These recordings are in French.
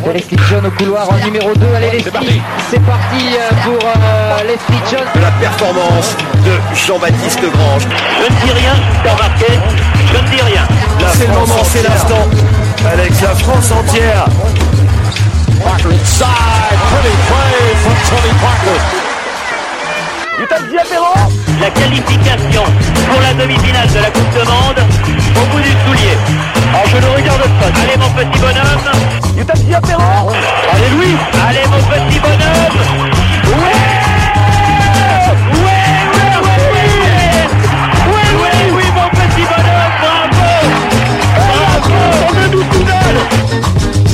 C'est Leslie John au couloir en numéro 2. Allez Leslie, c'est parti pour Leslie John. La performance de Jean-Baptiste Grange. Je ne dis rien, je suis remarqué, je ne dis rien. C'est le moment, c'est l'instant. Avec la France entière. Parker inside, pretty play from Tony Parker. La qualification pour la demi-finale de la Coupe de Monde au bout du soulier. Alors je ne regarde pas. Allez mon petit bonhomme. Allez Louis. Allez mon petit bonhomme. Oui, mon petit bonhomme. Bravo. On ne nous tout donne.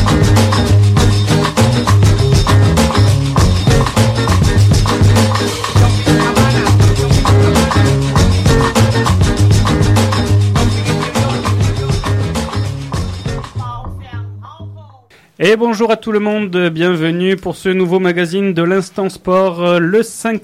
Et bonjour à tout le monde, bienvenue pour ce nouveau magazine de l'Instant Sport, le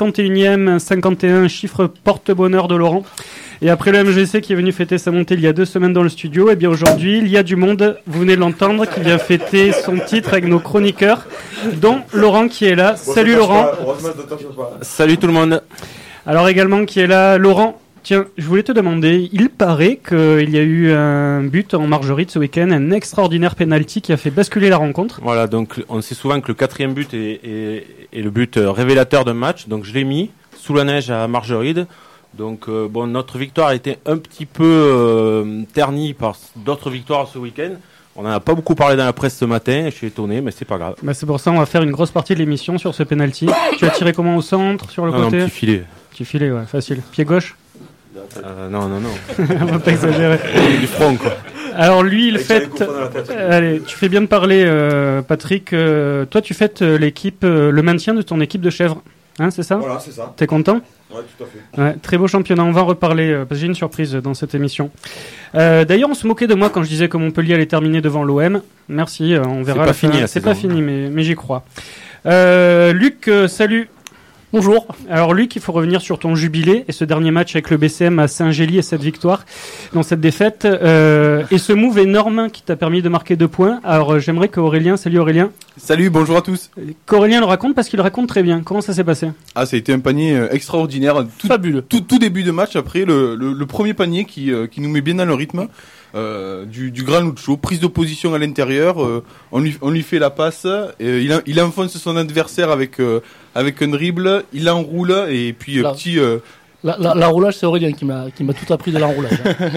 51 chiffre porte-bonheur de Laurent. Et après le MGC qui est venu fêter sa montée il y a 2 semaines dans le studio, et bien aujourd'hui il y a du monde, vous venez de l'entendre, qui vient fêter son titre avec nos chroniqueurs, dont Laurent qui est là. Salut Laurent. Salut tout le monde. Alors également qui est là, Laurent. Tiens, je voulais te demander, il paraît qu'il y a eu un but en Margeride ce week-end, un extraordinaire penalty qui a fait basculer la rencontre. Voilà, donc on sait souvent que le 4e but est le but révélateur d'un match, donc je l'ai mis sous la neige à Margeride. Donc notre victoire a été un petit peu ternie par d'autres victoires ce week-end. On n'en a pas beaucoup parlé dans la presse ce matin, je suis étonné, mais c'est pas grave. Bah c'est pour ça on va faire une grosse partie de l'émission sur ce penalty. Tu as tiré comment au centre, sur le côté? Non, petit filet. Petit filet, ouais, facile. Pied gauche? Non. On va pas exagérer. Du front, quoi. Alors lui, il fête... Allez, tu fais bien de parler, Patrick. Toi, tu fêtes l'équipe, le maintien de ton équipe de chèvres. Hein, c'est ça? Voilà, c'est ça. T'es content? Ouais, tout à fait. Ouais, très beau championnat. On va en reparler, parce que j'ai une surprise dans cette émission. D'ailleurs, on se moquait de moi quand je disais que Montpellier allait terminer devant l'OM. Merci, on verra. C'est pas fini, mais j'y crois. Luc, salut. Bonjour. Alors Luc, il faut revenir sur ton jubilé et ce dernier match avec le BCM à Saint-Gély et cette victoire dans cette défaite et ce move énorme qui t'a permis de marquer 2 points. Alors j'aimerais qu'Aurélien, salut Aurélien. Salut, bonjour à tous. Qu'Aurélien le raconte parce qu'il le raconte très bien. Comment ça s'est passé? Ah, ça a été un panier extraordinaire, fabuleux. Tout début de match après le premier panier qui nous met bien dans le rythme. Du Gran Lucho, prise de position à l'intérieur, on lui fait la passe, il enfonce son adversaire avec un dribble, il l'enroule et puis l'enroulage, c'est Aurélien qui m'a tout appris de l'enroulage.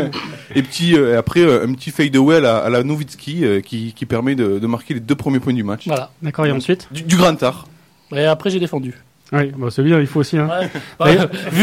et après un petit fade away à la Nowitzki qui permet de marquer les 2 premiers points du match. Voilà. D'accord, et ensuite du grand art. Et après j'ai défendu. Oui, bon, c'est bien, il faut aussi. Hein. Ouais.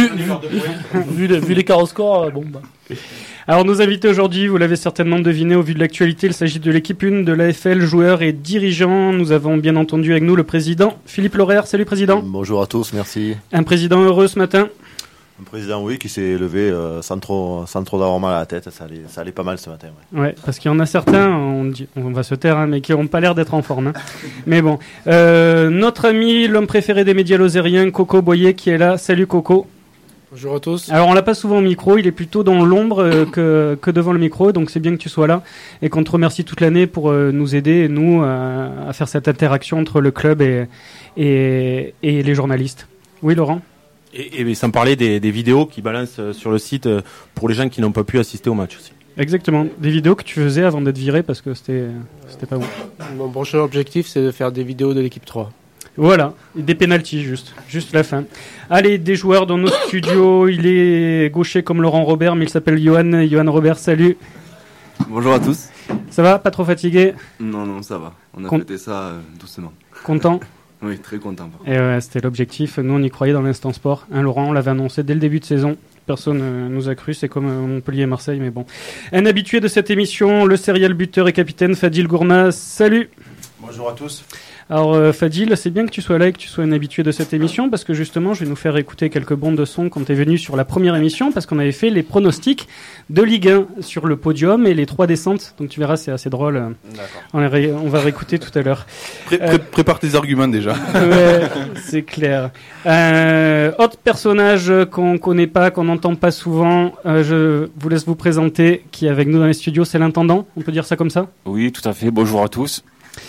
Vu l'écart au score, bon bah. Alors nos invités aujourd'hui, vous l'avez certainement deviné au vu de l'actualité, il s'agit de l'équipe 1 de l'AFL, joueurs et dirigeants. Nous avons bien entendu avec nous le président Philippe Lauraire. Salut président. Bonjour à tous, merci. Un président heureux ce matin. Un président, oui, qui s'est levé sans trop avoir mal à la tête. Ça allait pas mal ce matin. Ouais, parce qu'il y en a certains, on va se taire, hein, mais qui n'ont pas l'air d'être en forme. Hein. Mais bon, notre ami, l'homme préféré des médias lozériens, Coco Boyer, qui est là. Salut Coco. Bonjour à tous. Alors on l'a pas souvent au micro, il est plutôt dans l'ombre que devant le micro, donc c'est bien que tu sois là et qu'on te remercie toute l'année pour nous aider, nous, à faire cette interaction entre le club et les journalistes. Oui Laurent? Et sans parler des vidéos qui balancent sur le site pour les gens qui n'ont pas pu assister au match aussi. Exactement, des vidéos que tu faisais avant d'être viré parce que c'était pas bon. Mon prochain objectif, c'est de faire des vidéos de l'équipe 3. Voilà, des pénaltys juste la fin. Allez, des joueurs dans nos studios, il est gaucher comme Laurent Robert, mais il s'appelle Johan Robert, salut. Bonjour à tous. Ça va, pas trop fatigué? Non, ça va, on a fêté ça doucement. Content? Oui, très content. Et ouais, c'était l'objectif, nous on y croyait dans l'Instant Sport. Hein, Laurent, on l'avait annoncé dès le début de saison. Personne nous a cru, c'est comme Montpellier et Marseille, mais bon. Un habitué de cette émission, le serial buteur et capitaine Fadil Gourna, salut. Bonjour à tous. Alors Fadil, c'est bien que tu sois là et que tu sois un habitué de cette émission parce que justement je vais nous faire écouter quelques bandes de son quand tu es venu sur la première émission parce qu'on avait fait les pronostics de Ligue 1 sur le podium et les 3 descentes, donc tu verras c'est assez drôle. On va réécouter tout à l'heure. Prépare tes arguments déjà. Ouais, c'est clair. Autre personnage qu'on connaît pas, qu'on n'entend pas souvent, je vous laisse vous présenter, qui est avec nous dans les studios, c'est l'intendant, on peut dire ça comme ça ? Oui, tout à fait, bonjour à tous.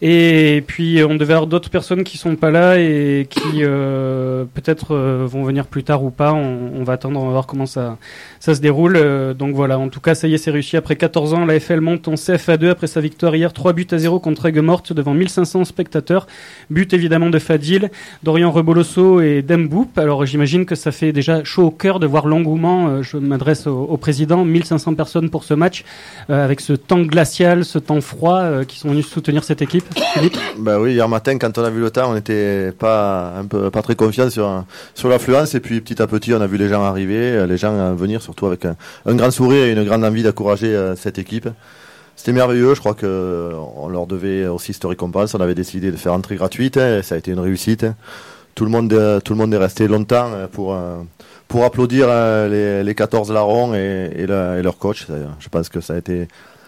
Et puis on devait avoir d'autres personnes qui sont pas là et qui peut-être vont venir plus tard ou pas. On va attendre, on va voir comment ça se déroule. Donc voilà, en tout cas ça y est, c'est réussi. Après 14 ans, la FL monte en CFA2 après sa victoire hier 3-0 contre Aigues-Mortes devant 1500 spectateurs. But évidemment de Fadil, Dorian Rebolosso et Demboup. Alors j'imagine que ça fait déjà chaud au cœur de voir l'engouement. Je m'adresse au président, 1500 personnes pour ce match avec ce temps glacial, ce temps froid qui sont venus soutenir cette équipe. Philippe ? Bah oui, hier matin, quand on a vu le temps, on n'était pas très confiants sur l'affluence, et puis petit à petit, on a vu les gens arriver, les gens venir, surtout avec un grand sourire et une grande envie d'encourager cette équipe. C'était merveilleux, je crois que on leur devait aussi cette récompense. On avait décidé de faire entrée gratuite, et ça a été une réussite. Tout le monde est resté longtemps pour applaudir les 14 larrons et leur coach. Je pense que ça a été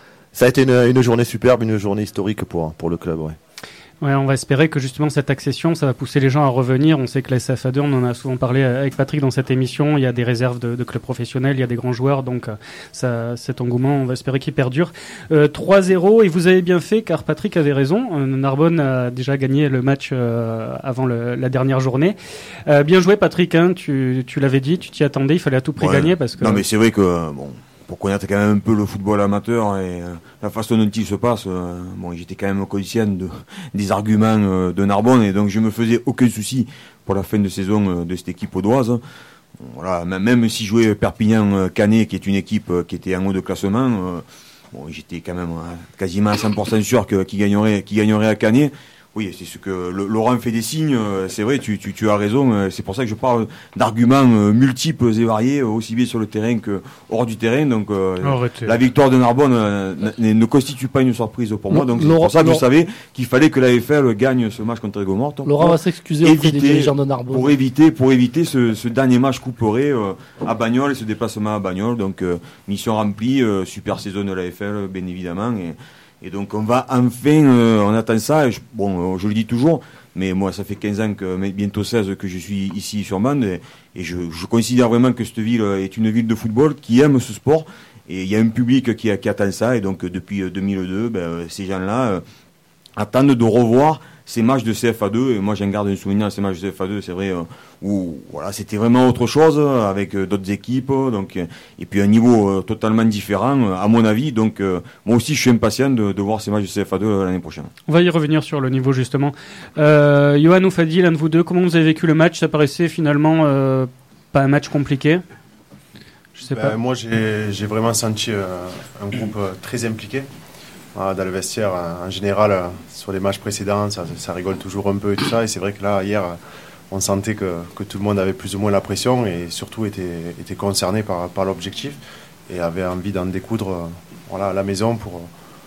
une journée superbe, une journée historique pour le club. Ouais. Ouais, on va espérer que justement cette accession, ça va pousser les gens à revenir. On sait que la SFA2, on en a souvent parlé avec Patrick dans cette émission, il y a des réserves de clubs professionnels, il y a des grands joueurs, donc cet engouement, on va espérer qu'il perdure. 3-0, et vous avez bien fait, car Patrick avait raison. Narbonne a déjà gagné le match avant la dernière journée. Bien joué Patrick, hein, tu l'avais dit, tu t'y attendais, il fallait à tout prix gagner parce que... Non mais c'est vrai que... pour connaître quand même un peu le football amateur et la façon dont il se passe, j'étais quand même conscient des arguments de Narbonne, et donc je me faisais aucun souci pour la fin de saison de cette équipe audoise. Voilà, même si jouait Perpignan-Canet, qui est une équipe qui était en haut de classement, j'étais quand même quasiment à 100% sûr qu'il gagnerait à Canet. Oui, c'est ce que Laurent fait des signes, c'est vrai, tu as raison, c'est pour ça que je parle d'arguments multiples et variés, aussi bien sur le terrain que hors du terrain. Donc la victoire de Narbonne ne constitue pas une surprise pour moi, donc c'est pour ça que je savais qu'il fallait que l'AFL gagne ce match contre Aigues-Mortes. Laurent va s'excuser auprès des dirigeants de Narbonne. Pour éviter ce dernier match couperé à Bagnoles et ce déplacement à Bagnoles. Donc mission remplie, super saison de l'AFL bien évidemment, et donc on va enfin, on attend ça, je le dis toujours, mais moi ça fait 15 ans, bientôt 16 que je suis ici sur Mende, et je considère vraiment que cette ville est une ville de football qui aime ce sport, et il y a un public qui attend ça, et donc depuis 2002, ces gens-là attendent de revoir ces matchs de CFA2, et moi j'en garde un souvenir de ces matchs de CFA2, c'est vrai, où voilà, c'était vraiment autre chose, avec d'autres équipes, donc, et puis un niveau totalement différent, à mon avis, donc moi aussi je suis impatient de voir ces matchs de CFA2 l'année prochaine. On va y revenir sur le niveau justement. Johan ou Fadi, l'un de vous deux, comment vous avez vécu le match ? Ça paraissait finalement pas un match compliqué ? Je sais pas. Moi j'ai vraiment senti un groupe très impliqué. Dans le vestiaire, en général, sur les matchs précédents, ça rigole toujours un peu et tout ça. Et c'est vrai que là, hier, on sentait que tout le monde avait plus ou moins la pression et surtout était concerné par l'objectif et avait envie d'en découdre à la maison pour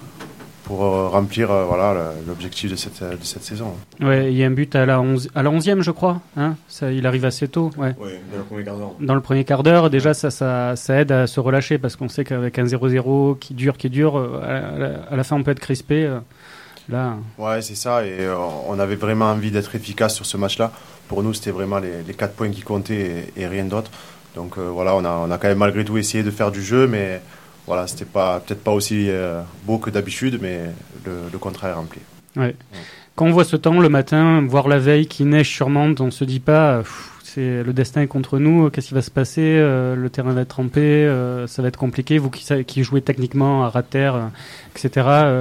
remplir l'objectif de cette saison. Ouais, il y a un but à la 11e, je crois. Hein, ça, il arrive assez tôt. Ouais. Dans le premier quart d'heure. Dans le premier quart d'heure, déjà, ça aide à se relâcher parce qu'on sait qu'avec un 0-0 qui dure, à la fin, on peut être crispé. Là. Ouais, c'est ça. Et on avait vraiment envie d'être efficace sur ce match-là. Pour nous, c'était vraiment les 4 points qui comptaient et rien d'autre. Donc on a quand même malgré tout essayé de faire du jeu, mais... Voilà, c'était peut-être pas aussi beau que d'habitude, mais le contrat est rempli. Ouais. Quand on voit ce temps le matin, voir la veille qui neige sur Mende, on se dit pas, le destin est contre nous, qu'est-ce qui va se passer, le terrain va être trempé, ça va être compliqué. Vous qui jouez techniquement à ras-de-terre, etc. Johan ?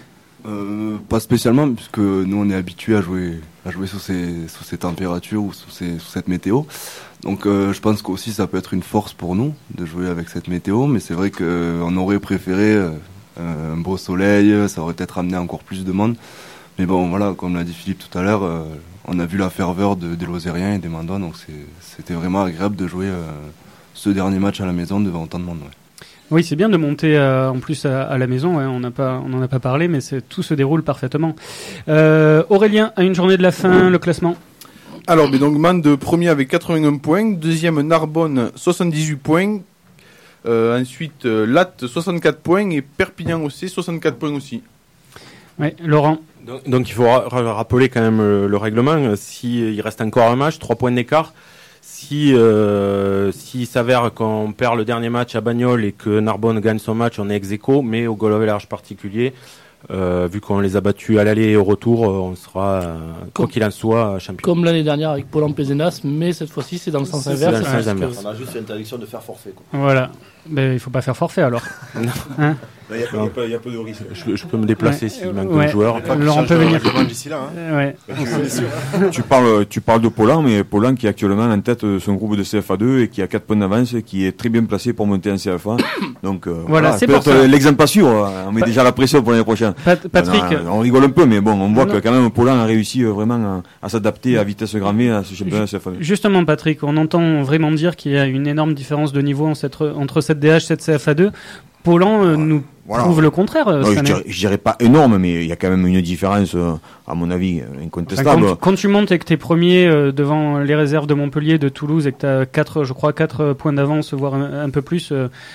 Pas spécialement, puisque nous on est habitués à jouer sous ces températures ou sous cette météo. Donc je pense qu'aussi ça peut être une force pour nous de jouer avec cette météo, mais c'est vrai qu'on aurait préféré un beau soleil, ça aurait peut-être amené encore plus de monde. Mais bon voilà, comme l'a dit Philippe tout à l'heure, on a vu la ferveur des Lozériens et des Mandois, donc c'était vraiment agréable de jouer ce dernier match à la maison devant autant de monde. Ouais. Oui, c'est bien de monter en plus à la maison, ouais, on n'en a pas parlé, mais tout se déroule parfaitement. Aurélien, à une journée de la fin, le classement ? Alors, donc Mende premier avec 81 points, deuxième Narbonne 78 points, ensuite Latte 64 points et Perpignan aussi 64 points aussi. Oui, Laurent. Donc il faut rappeler quand même le règlement. S'il reste encore un match, 3 points d'écart. S'il s'avère qu'on perd le dernier match à Bagnoles et que Narbonne gagne son match, on est ex-aequo, mais au goal average particulier, Vu qu'on les a battus à l'aller et au retour, on sera, quoi qu'il en soit, champion. Comme l'année dernière avec Pôle Pézenas, mais cette fois-ci c'est dans le sens inverse. On a juste l'interdiction de faire forfait. Quoi. Voilà. Mais il faut pas faire forfait alors. Hein il y a peu de risque. Je peux me déplacer s'il manque de joueurs. Laurent peut venir. D'ici là. Ouais. Tu parles de Poland, mais Poland qui est actuellement en tête de son groupe de CFA2 et qui a 4 points d'avance et qui est très bien placé pour monter en CFA. Donc voilà, c'est peut-être l'exemple à suivre. On met déjà la pression pour l'année prochaine. Patrick, on rigole un peu, mais bon, on voit que quand même Poland a réussi vraiment à s'adapter à vitesse grand V à ce championnat CFA2. Justement, Patrick, on entend vraiment dire qu'il y a une énorme différence de niveau entre cette DH et cette CFA2. Poland nous prouve le contraire. Je dirais pas énorme, mais il y a quand même une différence, à mon avis, incontestable. Quand tu montes et que tu es premier devant les réserves de Montpellier, de Toulouse, et que tu as 4 points d'avance, voire un peu plus,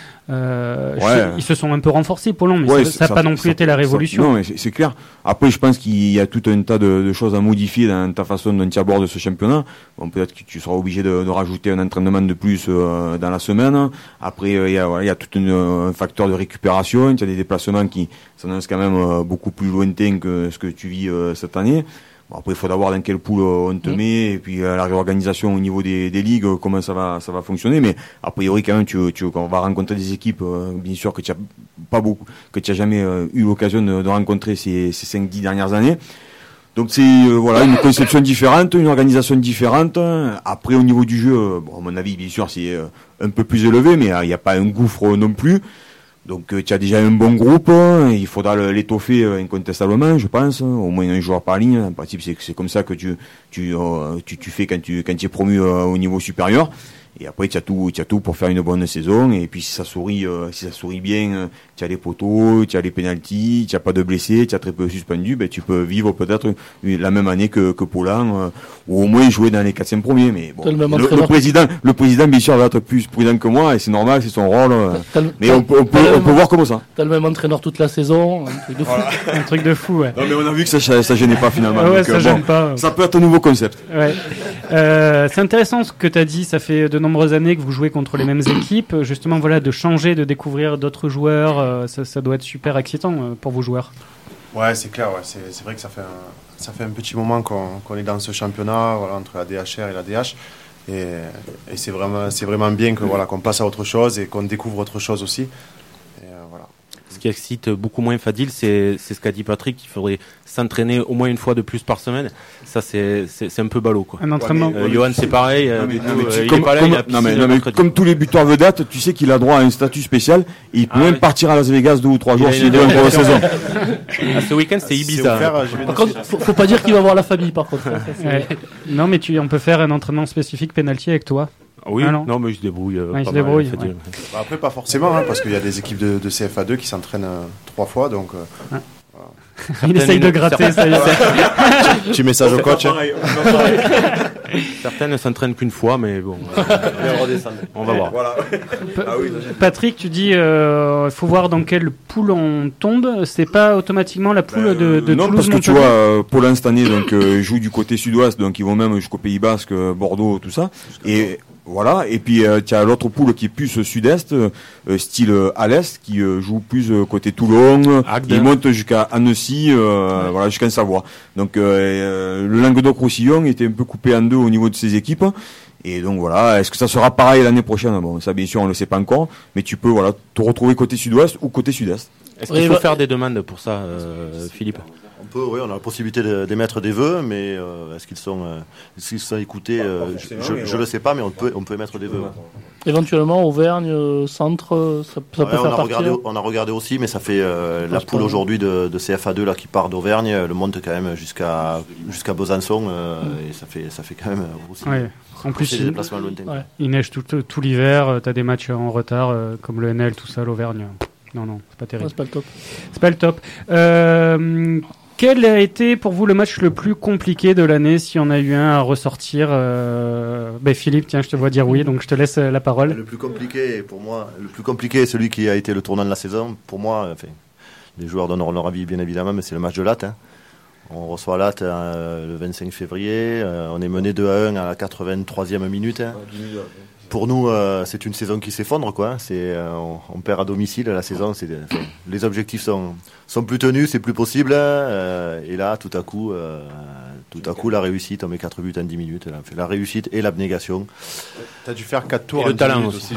ils se sont un peu renforcés, Poland, mais ça n'a pas non plus été la révolution. Non, mais c'est clair. Après, je pense qu'il y a tout un tas de choses à modifier dans ta façon dont tu abordes ce championnat. Bon, peut-être que tu seras obligé de rajouter un entraînement de plus dans la semaine. Après, il y a tout un facteur de récupération. Tu as des déplacements qui s'annoncent quand même beaucoup plus lointains que ce que tu vis cette année. Bon, après, il faudra voir dans quelle poule on te met, et puis la réorganisation au niveau des ligues, comment ça va fonctionner. Mais a priori, quand même, on va rencontrer des équipes, bien sûr, que tu as jamais eu l'occasion de rencontrer ces 5-10 dernières années. Donc c'est une conception différente, une organisation différente. Après, au niveau du jeu, à mon avis, bien sûr, c'est un peu plus élevé, mais il n'y a pas un gouffre non plus. Donc tu as déjà un bon groupe, il faudra l'étoffer incontestablement, je pense, au moins un joueur par ligne. En principe, c'est comme ça que tu fais quand tu es promu au niveau supérieur. Et après, tu as tout pour faire une bonne saison. Et puis, si ça sourit bien, tu as les poteaux, tu as les pénaltys, tu as pas de blessés, tu as très peu suspendus, tu peux vivre peut-être la même année que Poland, ou au moins jouer dans les 4-5 premiers. Mais bon, le président, bien sûr, va être plus prudent que moi, et c'est normal, c'est son rôle. Mais on peut voir comme ça. T'as le même entraîneur toute la saison, un truc de fou. Un truc de fou, ouais. Non, mais on a vu que ça gênait pas finalement. Ouais, donc, ça gêne pas. Ça peut être un nouveau concept. Ouais. C'est intéressant ce que tu as dit, ça fait de nombreuses années que vous jouez contre les mêmes équipes, justement de changer, de découvrir d'autres joueurs, ça doit être super excitant pour vos joueurs. Ouais, c'est clair, c'est vrai que ça fait un petit moment qu'on est dans ce championnat, entre la DHR et la DH, et c'est vraiment bien qu'on passe à autre chose et qu'on découvre autre chose aussi. Ce qui excite beaucoup moins Fadil, c'est ce qu'a dit Patrick, qu'il faudrait s'entraîner au moins une fois de plus par semaine. Ça, c'est un peu ballot, quoi. Un entraînement. Johan, c'est pareil. Comme tous les buteurs vedettes, tu sais qu'il a droit à un statut spécial. Et il peut même partir à Las Vegas 2 ou 3 jours s'il veut une grosse saison. Ce week-end, c'était Ibiza. Par contre, faut pas dire qu'il va voir la famille, par contre. Non, mais on peut faire un entraînement spécifique penalty avec toi. Oui, non, mais il se débrouille. Il se débrouille. Après, pas forcément, parce qu'il y a des équipes de CFA2 qui s'entraînent 3 fois, donc. Il essaye de gratter, ça y est. Petit message au coach. Certaines ne s'entraînent qu'une fois, mais bon. On va voir. Voilà. Patrick, tu dis faut voir dans quelle poule on tombe. C'est pas automatiquement la poule de non, Toulouse. Parce que tu vois, Poland cette année joue du côté sud-ouest, donc ils vont même jusqu'au Pays Basque, Bordeaux, tout ça. Et voilà, et puis tu as l'autre poule qui est plus sud-est, style à l'est, qui joue plus côté Toulon, qui monte jusqu'à Annecy, jusqu'en Savoie. Donc le Languedoc-Roussillon était un peu coupé en deux au niveau de ses équipes. Et donc voilà, est-ce que ça sera pareil l'année prochaine? Bon, ça bien sûr on le sait pas encore, mais tu peux te retrouver côté sud-ouest ou côté sud-est. Est-ce qu'il faut faire des demandes pour ça, Philippe? On a la possibilité d'émettre des vœux, mais est-ce qu'ils sont écoutés? Je le sais pas, mais on peut émettre des vœux. Éventuellement, Auvergne, centre, ça peut faire partie. On a regardé aussi, mais ça fait la poule aujourd'hui de CFA2 là qui part d'Auvergne, elle monte quand même jusqu'à Besançon, et ça fait quand même aussi. Ouais. En plus, il neige tout l'hiver, tu as des matchs en retard, comme le NL, tout ça, l'Auvergne. Non, c'est pas terrible. C'est pas le top. Quel a été pour vous le match le plus compliqué de l'année, si on a eu un à ressortir? Philippe, tiens, je te vois dire oui, donc je te laisse la parole. Le plus compliqué pour moi, est celui qui a été le tournant de la saison. Pour moi, les joueurs donneront leur avis bien évidemment, mais c'est le match de Latte. On reçoit Latte le 25 février, on est mené 2-1 à la 83e minute. pour nous, c'est une saison qui s'effondre, quoi. On perd à domicile la saison. Les objectifs sont plus tenus, c'est plus possible. Et là, tout à coup, la réussite, on met 4 buts en 10 minutes. Là, on fait la réussite et l'abnégation. T'as dû faire 4 tours. Et le talent aussi.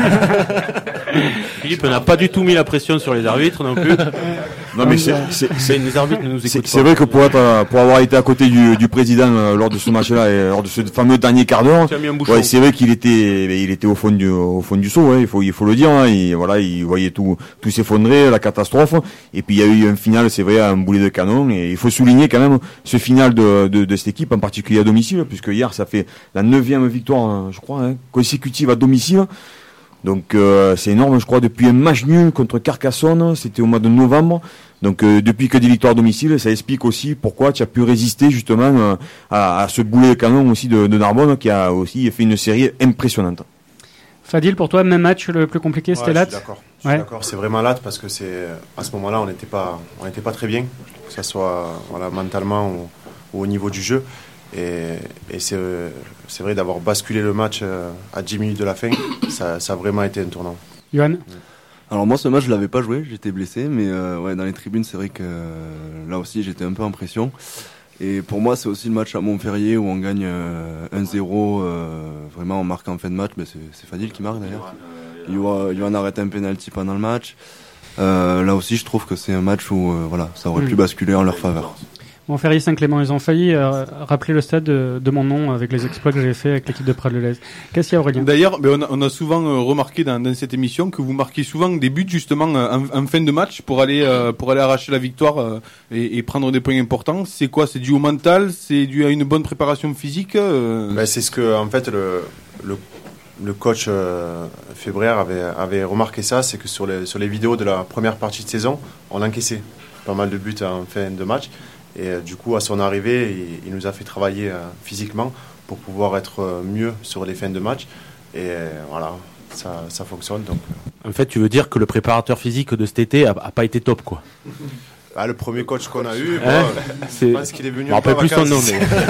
Philippe n'a pas du tout mis la pression sur les arbitres non plus. Non mais les arbitres ne nous écoutent pas. C'est vrai que pour avoir été à côté du président lors de ce match-là et lors de ce fameux dernier quart d'heure, c'est vrai qu'il était au fond du seau, hein, il faut le dire. Hein, il voyait tout s'effondrer, la catastrophe. Et puis il y a eu un final, c'est vrai, un boulet de canon. Et il faut souligner quand même ce final de cette équipe, en particulier à domicile, puisque hier ça fait la 9e victoire, je crois, consécutive à domicile. Donc c'est énorme, je crois, depuis un match nul contre Carcassonne, c'était au mois de novembre. Donc depuis que des victoires à domicile, ça explique aussi pourquoi tu as pu résister justement à ce boulet de canon aussi de Narbonne, qui a aussi fait une série impressionnante. Fadil, pour toi, même match, le plus compliqué, c'était Latte. Je suis d'accord, c'est vraiment Latte parce que à ce moment-là, on n'était pas très bien, que ce soit mentalement ou au niveau du jeu. Et c'est vrai d'avoir basculé le match à 10 minutes de la fin, ça a vraiment été un tournant. Johan ? Alors moi ce match je l'avais pas joué, j'étais blessé, mais dans les tribunes c'est vrai que là aussi j'étais un peu en pression. Et pour moi c'est aussi le match à Montferrier où on gagne 1-0, vraiment on marque en fin de match, c'est Fadil qui marque d'ailleurs. Johan arrête un penalty pendant le match. Là aussi je trouve que c'est un match où ça aurait pu basculer en leur faveur. Montferrier Saint-Clément, ils ont failli rappeler le stade de mon nom avec les exploits que j'ai fait avec l'équipe de Prades-le-Lez. Qu'est-ce qu'il y a, Aurélien ? D'ailleurs, on a souvent remarqué dans cette émission que vous marquez souvent des buts justement en fin de match pour aller arracher la victoire et prendre des points importants. C'est quoi ? C'est dû au mental ? C'est dû à une bonne préparation physique ? C'est ce que en fait le coach Fébraire avait remarqué ça, c'est que sur les vidéos de la première partie de saison, on encaissait pas mal de buts en fin de match. Et du coup, à son arrivée, il nous a fait travailler physiquement pour pouvoir être mieux sur les fins de match. Et voilà, ça fonctionne. Donc. En fait, tu veux dire que le préparateur physique de cet été a pas été top, quoi. Le premier coach qu'on a eu, je pense qu'il est venu. Je me rappelle plus son nom.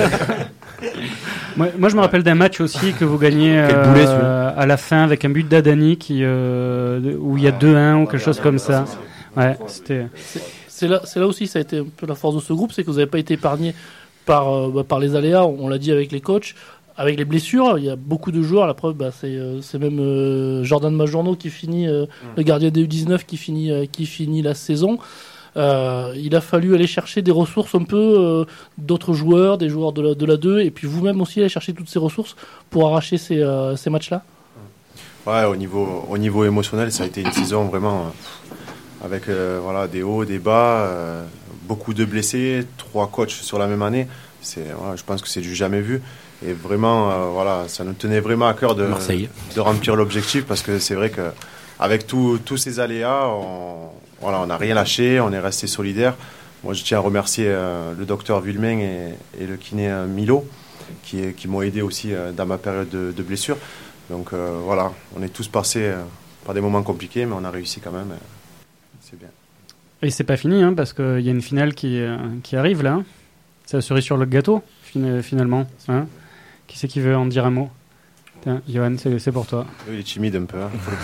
Moi, je me rappelle d'un match aussi que vous gagnez à la fin avec un but d'Adani où il y a 2-1 ou quelque chose comme ça. Ouais, c'était. C'est là aussi, ça a été un peu la force de ce groupe, c'est que vous n'avez pas été épargné par les aléas, on l'a dit avec les coachs, avec les blessures. Il y a beaucoup de joueurs, la preuve, c'est même Jordan Majourno qui finit, le gardien des U19 qui finit la saison. Il a fallu aller chercher des ressources un peu d'autres joueurs, des joueurs de la 2, et puis vous-même aussi aller chercher toutes ces ressources pour arracher ces matchs-là. Ouais, au niveau émotionnel, ça a été une saison vraiment... avec des hauts, des bas, beaucoup de blessés, 3 coachs sur la même année. Je pense que c'est du jamais vu. Et vraiment, ça nous tenait vraiment à cœur de remplir l'objectif parce que c'est vrai qu'avec tous ces aléas, on n'a rien lâché, on est resté solidaire. Moi, je tiens à remercier le docteur Vuillemin et le kiné Milo qui m'ont aidé aussi dans ma période de blessure. Donc on est tous passés par des moments compliqués, mais on a réussi quand même. C'est bien. Et c'est pas fini, parce qu'il y a une finale qui arrive là. C'est la cerise sur le gâteau, finalement. Qui c'est qui veut en dire un mot ? Tiens, Johan, c'est pour toi. Il est timide un peu.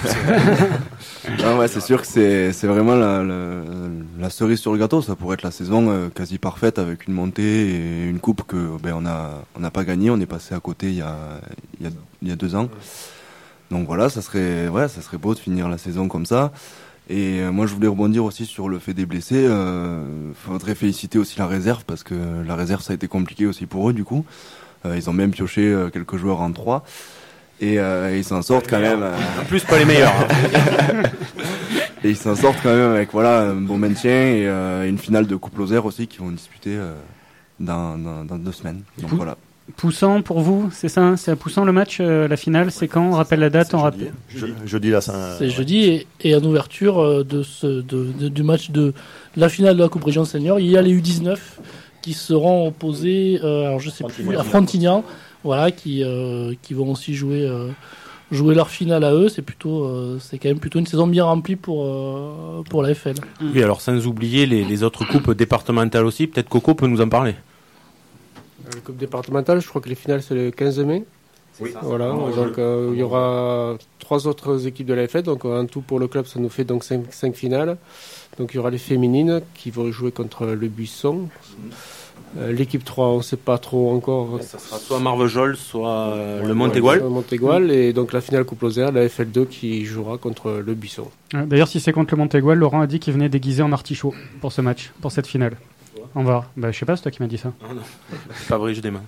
C'est sûr que c'est vraiment la cerise sur le gâteau. Ça pourrait être la saison quasi parfaite avec une montée et une coupe que on n'a pas gagné. On est passé à côté il y a 2 ans. Donc ça serait beau de finir la saison comme ça. Et moi je voulais rebondir aussi sur le fait des blessés. Faudrait féliciter aussi la réserve parce que la réserve ça a été compliqué aussi pour eux du coup. Ils ont même pioché quelques joueurs en 3 et ils s'en sortent quand même. En plus pas les meilleurs. Et ils s'en sortent quand même avec un bon maintien et une finale de Coupe Lozère aussi qui vont disputer dans 2 semaines. Donc voilà. Poussant pour vous, c'est ça, c'est à Poussant le match, la finale, c'est quand ? On rappelle la date, jeudi là. C'est jeudi et en ouverture du match de la finale de la Coupe Région Senior, il y a les U19 qui seront opposés, à Frontignan, qui vont aussi jouer leur finale à eux. C'est quand même plutôt une saison bien remplie pour la FL. Oui, alors sans oublier les autres coupes départementales aussi. Peut-être Coco peut nous en parler. La coupe départementale, je crois que les finales c'est le 15 mai. Oui. Voilà, donc il y aura 3 autres équipes de l'AFL, donc en tout pour le club ça nous fait donc 5 finales. Donc il y aura les féminines qui vont jouer contre le Buisson. L'équipe 3, on ne sait pas trop encore. Ça sera soit Marvejols, soit le Montégoal. Montégoal, et donc la finale Coupe Lozère, la FL2 qui jouera contre le Buisson. D'ailleurs, si c'est contre le Montégoal, Laurent a dit qu'il venait déguisé en artichaut pour ce match, pour cette finale. On va voir. Je sais pas, c'est toi qui m'as dit ça. Ah non, Fabrice des mains.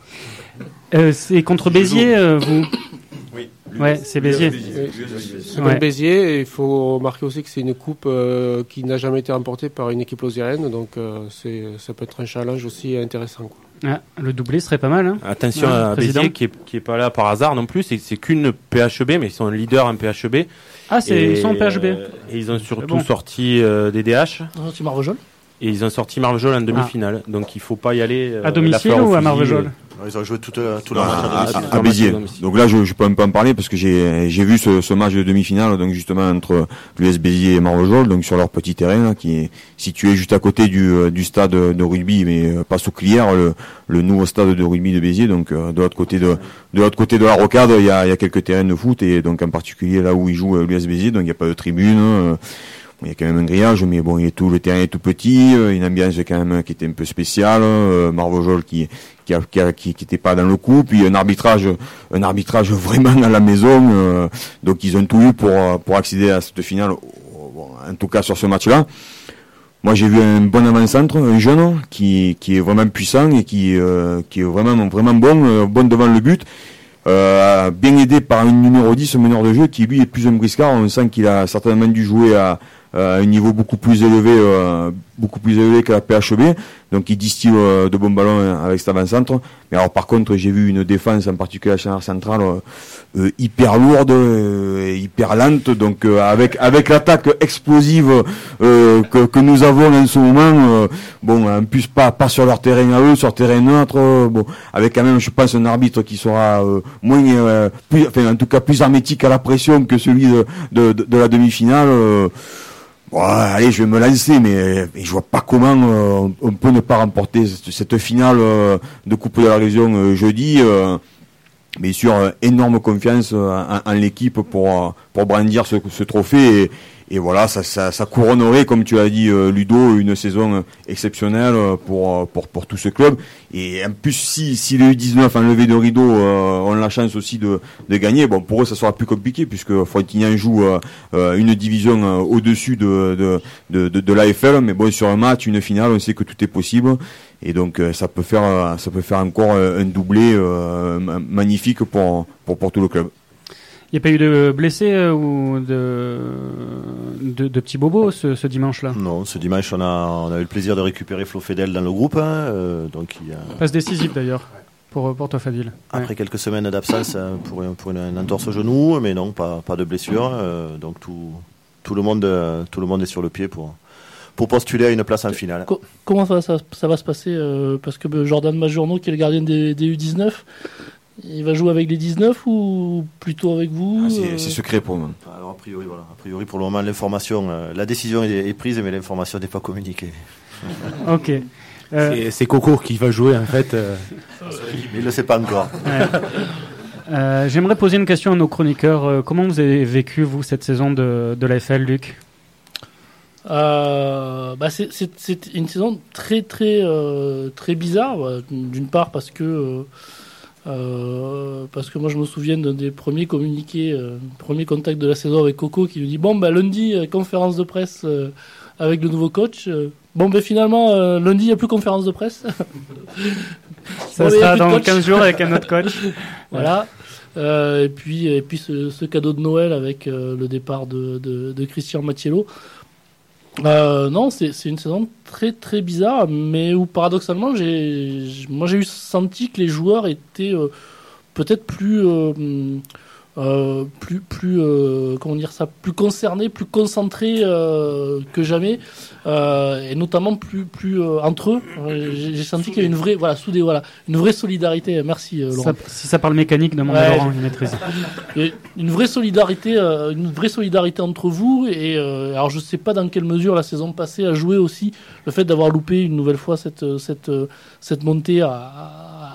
C'est contre Béziers, vous Oui. Ouais, c'est Béziers. C'est contre Béziers, et il faut remarquer aussi que c'est une coupe qui n'a jamais été remportée par une équipe lozérienne, donc ça peut être un challenge aussi intéressant, quoi. Ah, le doublé serait pas mal. Hein. Attention à Béziers qui est pas là par hasard non plus. C'est qu'une PHB, mais ils sont leaders en PHB. Ah, ils sont en PHB. Et ils ont surtout sorti des DH. Ils ont sorti Marvejols. Et ils ont sorti Marvejols en demi-finale. Donc il faut pas y aller. À domicile ou à Marvejols? Ils ont joué tout leur match à Béziers. Donc là, je peux un peu en parler parce que j'ai vu ce match de demi-finale, donc justement entre l'US Béziers et Marvejols, donc sur leur petit terrain là, qui est situé juste à côté du stade de rugby, mais pas sous Clière, le nouveau stade de rugby de Béziers. Donc de l'autre côté de la rocade, il y a quelques terrains de foot, et donc en particulier là où ils jouent l'US Béziers, donc il n'y a pas de tribune. Il y a quand même un grillage, mais bon, le terrain est tout petit, une ambiance quand même qui était un peu spéciale, Marvejols qui était pas dans le coup, puis un arbitrage vraiment à la maison, donc ils ont tout eu pour accéder à cette finale, en tout cas sur ce match-là. Moi, j'ai vu un bon avant-centre, un jeune qui est vraiment puissant et qui est vraiment bon devant le but. Bien aidé par un numéro 10, un meneur de jeu qui lui est plus un briscard. On sent qu'il a certainement dû jouer à un niveau beaucoup plus élevé que la PHB. Donc il distille de bons ballons avec cet avant-centre. Mais alors par contre, j'ai vu une défense, en particulier la charnière centrale, hyper lourde, hyper lente. Donc avec l'attaque explosive que nous avons en ce moment, en plus pas sur leur terrain à eux, sur terrain neutre, avec quand même, je pense, un arbitre qui sera en tout cas plus hermétique à la pression que celui de la demi-finale. Allez, je vais me lancer, mais je vois pas comment on peut ne pas remporter cette finale de Coupe de la Région jeudi. Bien sûr, énorme confiance en l'équipe pour brandir ce trophée. Et voilà, ça couronnerait, comme tu as dit, Ludo, une saison exceptionnelle pour tout ce club. Et en plus, si les U19 en levée de rideau ont la chance aussi de gagner, pour eux, ça sera plus compliqué, puisque Frontignan joue une division au-dessus de l'AFL. Mais bon, sur un match, une finale, on sait que tout est possible. Et donc, ça peut faire encore un doublé magnifique pour tout le club. Il n'y a pas eu de blessés ou de petits bobos ce dimanche-là? Non, ce dimanche, on a eu le plaisir de récupérer Flo Fedel dans le groupe. Donc il y a... Passe décisive d'ailleurs pour toi, Fadil. Après quelques semaines d'absence pour une entorse au genou, mais non, pas de blessure. Donc tout le monde est sur le pied pour postuler à une place en finale. Comment ça va se passer parce que Jordan Majourno, qui est le gardien des U19, il va jouer avec les 19 ou plutôt avec vous? C'est secret pour le moment. Alors a priori pour le moment, l'information, la décision est prise, mais l'information n'est pas communiquée. Ok. C'est Coco qui va jouer en fait. Mais il ne le sait pas encore. J'aimerais poser une question à nos chroniqueurs. Comment vous avez vécu, vous, cette saison de l'AFL, Luc? C'est une saison très très très bizarre. D'une part parce que moi je me souviens d'un des premiers communiqués, premier contact de la saison avec Coco qui nous dit lundi conférence de presse avec le nouveau coach. Finalement lundi il n'y a plus conférence de presse. Ça sera dans 15 jours avec un autre coach. Voilà. Et puis ce cadeau de Noël avec le départ de Christian Mattiello. Non, c'est une saison très très bizarre, mais où paradoxalement j'ai eu senti que les joueurs étaient peut-être plus plus concernés, plus concentrés que jamais, et notamment plus entre eux. J'ai senti qu'il y a une vraie une vraie solidarité. Merci Laurent. Si ça parle mécanique, demande à Laurent, il maîtrise. Il y a une vraie solidarité entre vous, et alors je sais pas dans quelle mesure la saison passée a joué aussi le fait d'avoir loupé une nouvelle fois cette montée à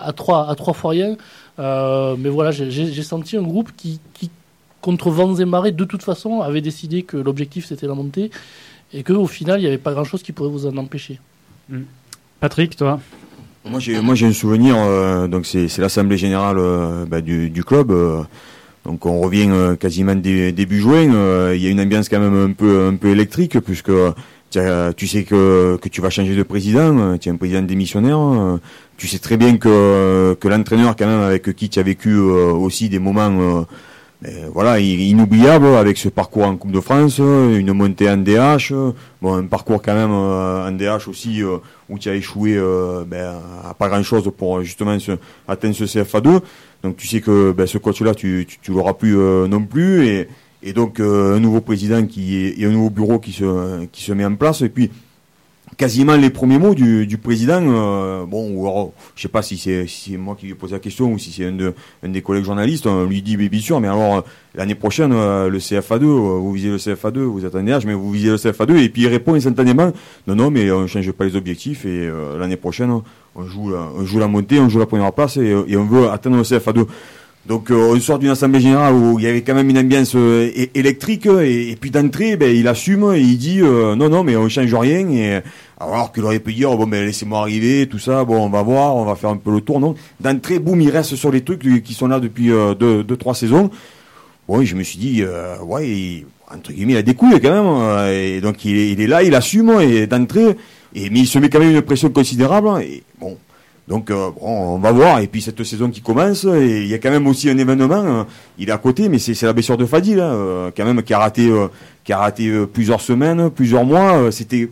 à 3 fois rien. Mais voilà, j'ai senti un groupe qui contre vents et marées, de toute façon, avait décidé que l'objectif c'était la montée et qu'au final, il n'y avait pas grand-chose qui pourrait vous en empêcher. Patrick, toi? Moi j'ai un souvenir, donc c'est l'assemblée générale du club. Donc on revient quasiment début juin. Il y a une ambiance quand même un peu électrique puisque tu sais que tu vas changer de président. Tu es un président démissionnaire. Tu sais très bien que l'entraîneur quand même avec qui tu as vécu aussi des moments inoubliables avec ce parcours en Coupe de France, une montée en DH, un parcours quand même en DH aussi où tu as échoué à pas grand chose pour justement atteindre ce CFA2. Donc tu sais que ce coach-là tu l'auras plus non plus et donc un nouveau président et un nouveau bureau qui se met en place et puis quasiment les premiers mots du président, ou alors, je sais pas si c'est moi qui lui ai posé la question ou si c'est un des collègues journalistes, on lui dit bien sûr, mais alors l'année prochaine le CFA2, vous visez le CFA2, vous êtes en DH, mais vous visez le CFA2 et puis il répond instantanément non mais on change pas les objectifs et l'année prochaine on joue la montée, on joue la première place et on veut atteindre le CFA2. Donc on sort d'une assemblée générale où il y avait quand même une ambiance électrique et puis d'entrée il assume et il dit non mais on change rien et alors qu'il aurait pu dire laissez-moi arriver tout ça, on va voir, on va faire un peu le tour. Non, d'entrée boum il reste sur les trucs qui sont là depuis 2-3 saisons. Bon, et je me suis dit entre guillemets il a des couilles quand même et donc il est là, il assume et d'entrée mais il se met quand même une pression considérable et bon. Donc on va voir et puis cette saison qui commence et il y a quand même aussi un événement il est à côté mais c'est la blessure de Fadil quand même qui a raté plusieurs semaines, plusieurs mois, c'était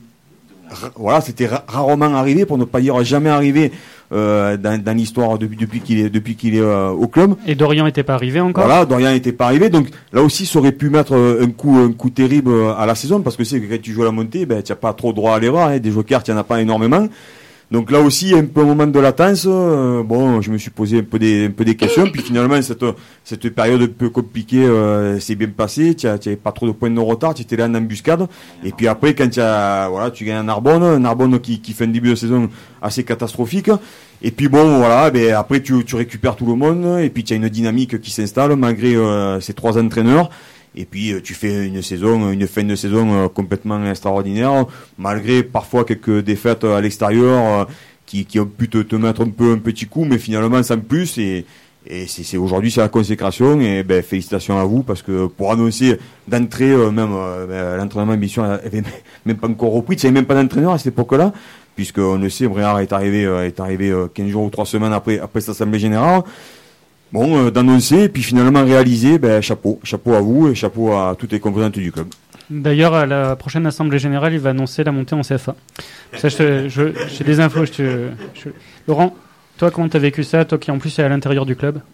rarement arrivé pour ne pas dire jamais arrivé dans l'histoire depuis qu'il est au club. Et Dorian n'était pas arrivé encore. Voilà, Dorian n'était pas arrivé donc là aussi ça aurait pu mettre un coup terrible à la saison parce que c'est que quand tu joues à la montée tu n'as pas trop droit à l'erreur, des jokers tu n'en as pas énormément. Donc là aussi un peu un moment de latence. Je me suis posé un peu des questions. Puis finalement cette période un peu compliquée s'est bien passée. Tu n'avais pas trop de points de retard. Tu étais là en embuscade. Et puis après quand tu gagnes Narbonne qui fait un début de saison assez catastrophique. Et puis après tu récupères tout le monde. Et puis tu as une dynamique qui s'installe malgré ces 3 entraîneurs. Et puis tu fais une fin de saison complètement extraordinaire, malgré parfois quelques défaites à l'extérieur qui ont pu te mettre un petit coup, mais finalement sans plus. Et c'est aujourd'hui c'est la consécration. Et félicitations à vous parce que pour annoncer d'entrée l'entraînement bien sûr avait même pas encore repris. Tu n'avais même pas d'entraîneur à cette époque-là, puisque on le sait, Bréard est arrivé 15 jours ou 3 semaines après cette assemblée générale. D'annoncer et puis finalement réaliser, chapeau à vous et chapeau à toutes les composantes du club. D'ailleurs, à la prochaine assemblée générale, il va annoncer la montée en CFA. Ça, j'ai des infos. Laurent, toi, comment t'as vécu ça, toi qui en plus est à l'intérieur du club?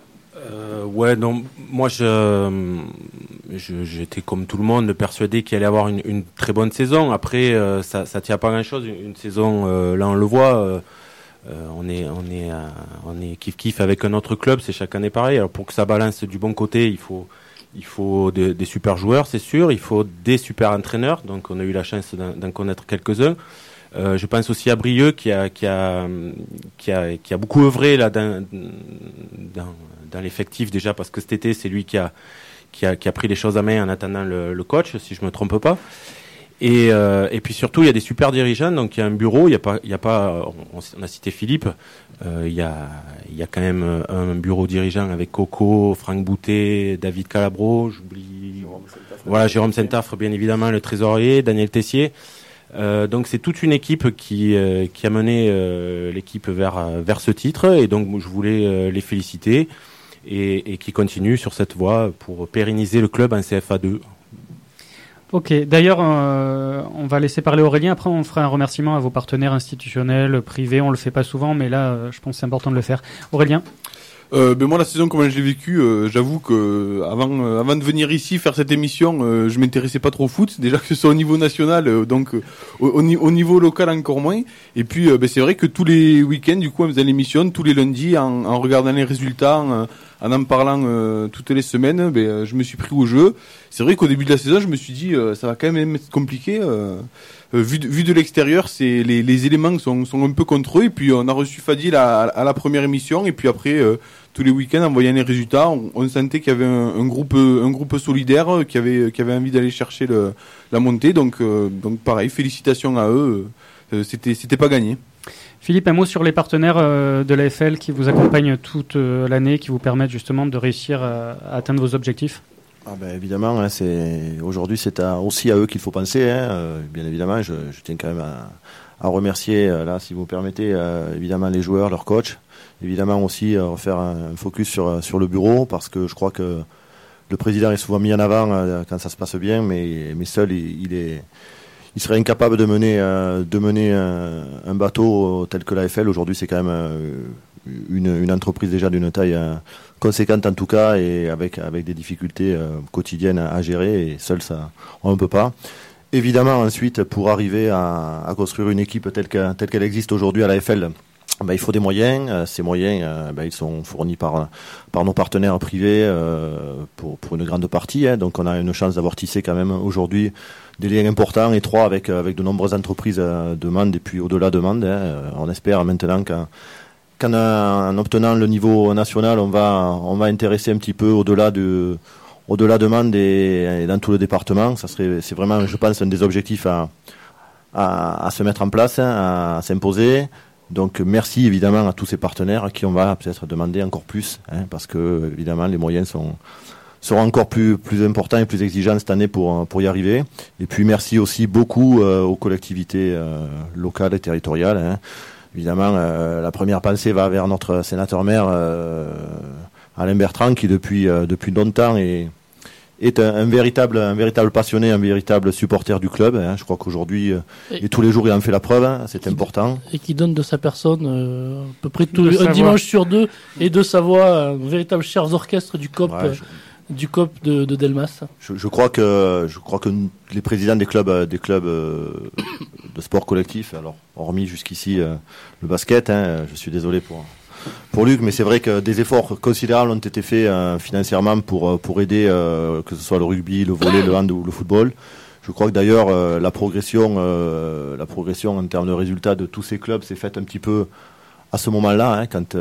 Moi j'étais comme tout le monde persuadé qu'il allait avoir une très bonne saison. Après, ça tient pas grand-chose. Une saison, là on le voit. On est kiff avec un autre club, c'est chaque année pareil. Alors pour que ça balance du bon côté, il faut des super joueurs, c'est sûr. Il faut des super entraîneurs. Donc on a eu la chance d'en connaître quelques-uns. Je pense aussi à Brieux qui a beaucoup œuvré là dans l'effectif déjà parce que cet été c'est lui qui a pris les choses à main en attendant le coach, si je me trompe pas. Et puis surtout il y a des super dirigeants, donc il y a un bureau, il y a pas on a cité Philippe, il y a quand même un bureau dirigeant avec Coco, Franck Boutet, David Calabro, j'oublie Jérôme Saint-Affre bien évidemment, le trésorier, Daniel Tessier. Donc c'est toute une équipe qui a mené l'équipe vers ce titre et donc je voulais les féliciter et qui continuent sur cette voie pour pérenniser le club en CFA2. Ok, d'ailleurs, on va laisser parler Aurélien. Après, on fera un remerciement à vos partenaires institutionnels, privés. On le fait pas souvent, mais là, je pense que c'est important de le faire. Aurélien ? Moi, la saison, comment je l'ai vécue, j'avoue que avant de venir ici faire cette émission, je m'intéressais pas trop au foot. Déjà que ce soit au niveau national, donc au niveau local encore moins. Et puis, c'est vrai que tous les week-ends, du coup, on faisait l'émission tous les lundis en regardant les résultats, en parlant toutes les semaines, je me suis pris au jeu. C'est vrai qu'au début de la saison, je me suis dit ça va quand même être compliqué. Vu de l'extérieur, les éléments sont un peu contre eux. Et puis on a reçu Fadil à la première émission. Et puis après, tous les week-ends, en voyant les résultats, on sentait qu'il y avait un groupe solidaire qui avait envie d'aller chercher la montée. Donc pareil, félicitations à eux. C'était pas gagné. Philippe, un mot sur les partenaires de l'AFL qui vous accompagnent toute l'année, qui vous permettent justement de réussir à atteindre vos objectifs. Évidemment, hein, aujourd'hui c'est aussi à eux qu'il faut penser. Bien évidemment, je tiens quand même à remercier, là, si vous me permettez, évidemment les joueurs, leurs coachs. Évidemment aussi refaire un focus sur le bureau, parce que je crois que le président est souvent mis en avant quand ça se passe bien, mais seul il serait incapable de mener un bateau tel que l'AFL. Aujourd'hui, c'est quand même une entreprise déjà d'une taille conséquente en tout cas, et avec des difficultés quotidiennes à gérer, et seul ça on ne peut pas. Évidemment, ensuite, pour arriver à construire une équipe telle qu'elle existe aujourd'hui à l'AFL, il faut des moyens. Ces moyens, ils sont fournis par nos partenaires privés pour une grande partie. Donc on a une chance d'avoir tissé quand même aujourd'hui des liens importants, étroits avec de nombreuses entreprises de Mende et puis au-delà de Mende. On espère maintenant qu'en obtenant le niveau national, on va intéresser un petit peu au-delà de Mende et dans tout le département. C'est vraiment, je pense, un des objectifs à se mettre en place, à s'imposer. Donc merci évidemment à tous ces partenaires à qui on va peut-être demander encore plus, parce que évidemment les moyens seront encore plus importants et plus exigeants cette année pour y arriver. Et puis merci aussi beaucoup aux collectivités locales et territoriales. Évidemment, la première pensée va vers notre sénateur-maire Alain Bertrand, qui depuis longtemps est un véritable passionné, un véritable supporter du club. Je crois qu'aujourd'hui, et tous les jours, il en fait la preuve. C'est important. Et qui donne de sa personne à peu près un dimanche sur deux, et de sa voix, un véritable chef d'orchestre du COP. Du COP de Delmas. Je crois que les présidents des clubs de sport collectif, alors hormis jusqu'ici le basket, je suis désolé pour Luc, mais c'est vrai que des efforts considérables ont été faits financièrement pour aider, que ce soit le rugby, le volley, le hand ou le football. Je crois que d'ailleurs la progression en termes de résultats de tous ces clubs s'est faite un petit peu à ce moment-là, quand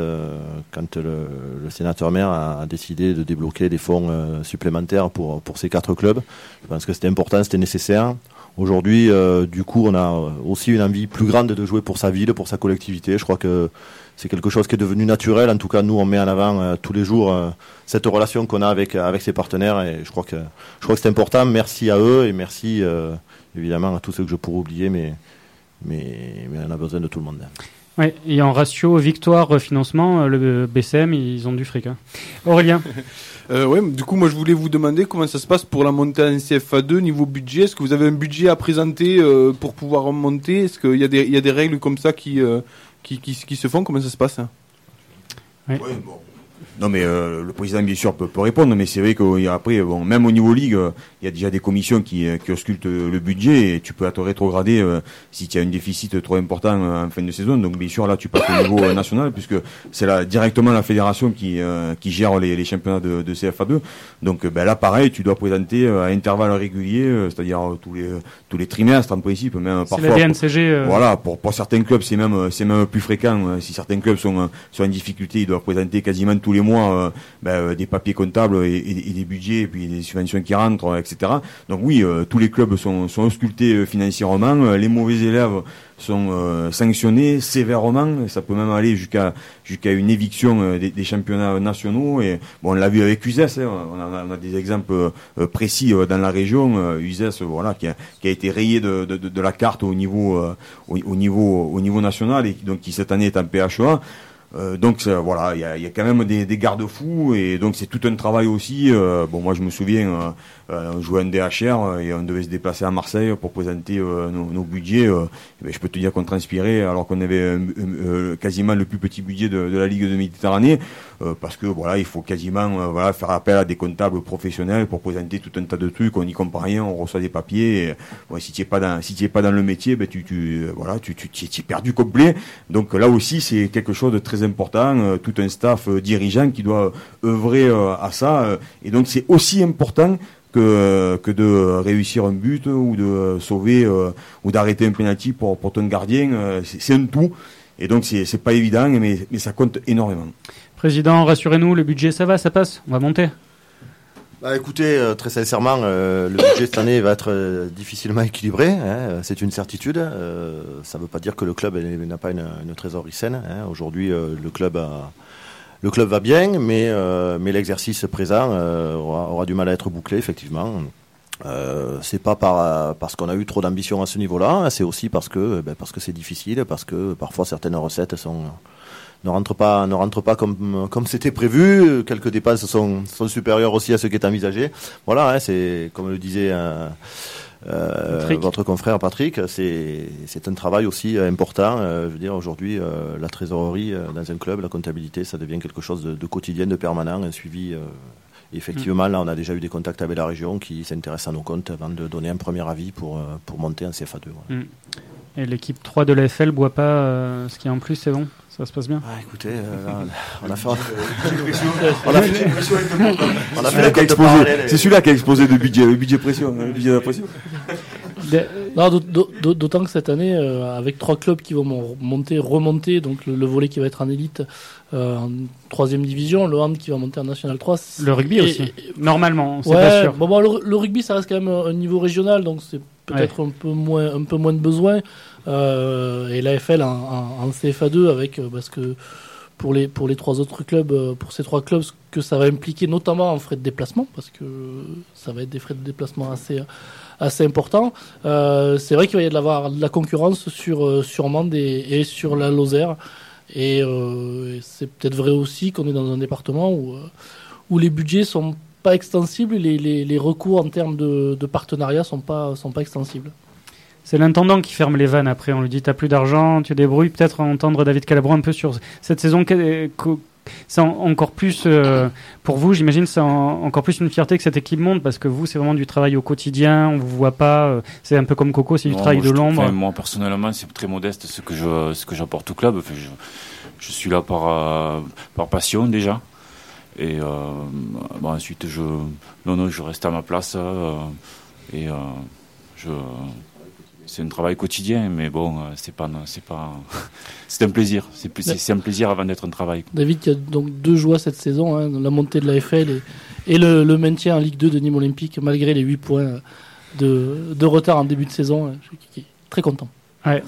le sénateur-maire a décidé de débloquer des fonds supplémentaires pour ces 4 clubs. Je pense que c'était important, c'était nécessaire. Aujourd'hui, du coup, on a aussi une envie plus grande de jouer pour sa ville, pour sa collectivité. Je crois que c'est quelque chose qui est devenu naturel. En tout cas, nous, on met en avant tous les jours cette relation qu'on a avec ses partenaires, et je crois que c'est important. Merci à eux, et merci évidemment à tous ceux que je pourrais oublier, mais on a besoin de tout le monde. Oui, et en ratio victoire-financement, le BCM, ils ont du fric. Aurélien. Du coup, moi, je voulais vous demander comment ça se passe pour la montée en CFA2 niveau budget. Est-ce que vous avez un budget à présenter pour pouvoir remonter? Est-ce qu'il y a des règles comme ça qui se font? Comment ça se passe? Oui, bon. Non, mais le président, bien sûr, peut répondre, mais c'est vrai qu'après, même au niveau ligue, il y a déjà des commissions qui auscultent le budget, et tu peux être rétrogradé si tu as un déficit trop important en fin de saison. Donc, bien sûr, là, tu passes au niveau national, puisque c'est directement la fédération qui gère les championnats de CFA2. Donc, là, pareil, tu dois présenter à intervalles réguliers, c'est-à-dire tous les trimestres, en principe, même c'est parfois. La DNCG. Voilà, pour certains clubs, c'est même plus fréquent. Si certains clubs sont en difficulté, ils doivent présenter quasiment tous les mois des papiers comptables et des budgets, et puis des subventions qui rentrent, etc. Donc oui, tous les clubs sont auscultés financièrement. Les mauvais élèves sont sanctionnés sévèrement. Ça peut même aller jusqu'à une éviction des championnats nationaux. Et bon, on l'a vu avec Uzès. On a des exemples précis dans la région. Uzès, voilà, qui a été rayé de la carte au niveau national, et donc qui cette année est en PHEA. Donc voilà, il y a quand même des garde-fous, et donc c'est tout un travail aussi. Moi je me souviens, on jouait en DHR et on devait se déplacer à Marseille pour présenter nos budgets. Je peux te dire qu'on transpirait alors qu'on avait quasiment le plus petit budget de la Ligue de Méditerranée, parce que voilà, il faut quasiment faire appel à des comptables professionnels pour présenter tout un tas de trucs. On n'y comprend rien, on reçoit des papiers. Et, si tu es pas dans le métier, tu es perdu complet. Donc là aussi c'est quelque chose de très très important, tout un staff dirigeant qui doit œuvrer à ça. Et donc c'est aussi important que de réussir un but ou de sauver ou d'arrêter un penalty pour ton gardien. C'est un tout. Et donc c'est pas évident, mais ça compte énormément. Président, rassurez-nous, le budget ça va, ça passe, on va monter. Bah écoutez, très sincèrement, le budget cette année va être difficilement équilibré, hein, c'est une certitude. Ça ne veut pas dire que le club n'a pas une trésorerie saine. Hein. Aujourd'hui, le club va bien, mais l'exercice présent aura du mal à être bouclé, effectivement. C'est pas parce qu'on a eu trop d'ambition à ce niveau-là, hein, c'est aussi parce que c'est difficile, parce que parfois certaines recettes ne rentrent pas comme c'était prévu. Quelques dépenses sont supérieures aussi à ce qui est envisagé. Voilà, hein, c'est comme le disait votre confrère Patrick, c'est un travail aussi important. Je veux dire, aujourd'hui, la trésorerie dans un club, la comptabilité, ça devient quelque chose de quotidien, de permanent, un suivi. Effectivement, là, on a déjà eu des contacts avec la région qui s'intéressent à nos comptes avant de donner un premier avis pour monter en CFA2. Voilà. Et l'équipe 3 de l'AFL boit pas ce qui est en plus, c'est bon? Ça se passe bien? Écoutez, on a fait le compte parallèle. C'est celui-là qui a explosé le budget pression, le budget de la pression. Non, d'autant que cette année, avec 3 clubs qui vont remonter, donc le volley qui va être en élite en 3e division, le hand qui va monter en National 3. Le rugby aussi, normalement, c'est pas sûr. Bon, le rugby, ça reste quand même un niveau régional, donc c'est peut-être un peu moins de besoin. Et l'AFL en CFA2 avec parce que pour les 3 autres clubs, pour ces 3 clubs, ce que ça va impliquer notamment en frais de déplacement, parce que ça va être des frais de déplacement assez importants. C'est vrai qu'il va y avoir de la concurrence sur Mende et sur la Lozère, et c'est peut-être vrai aussi qu'on est dans un département où les budgets sont pas extensibles, les recours en termes de partenariat sont pas extensibles. C'est l'intendant qui ferme les vannes après. On lui dit t'as plus d'argent, tu débrouilles. Peut-être entendre David Calabro un peu sur cette saison. C'est encore plus pour vous, j'imagine, c'est encore plus une fierté que cette équipe monte, parce que vous, c'est vraiment du travail au quotidien. On vous voit pas. C'est un peu comme Coco, c'est du travail de l'ombre. Moi personnellement, c'est très modeste ce que j'apporte au club. Enfin, je suis là par passion déjà. Et ensuite, je reste à ma place c'est un travail quotidien, mais bon, c'est un plaisir. C'est un plaisir avant d'être un travail. David, il y a donc 2 joies cette saison, hein, la montée de l'AFL et le maintien en Ligue 2 de Nîmes Olympique, malgré les 8 points de retard en début de saison. Je suis très content. Ouais.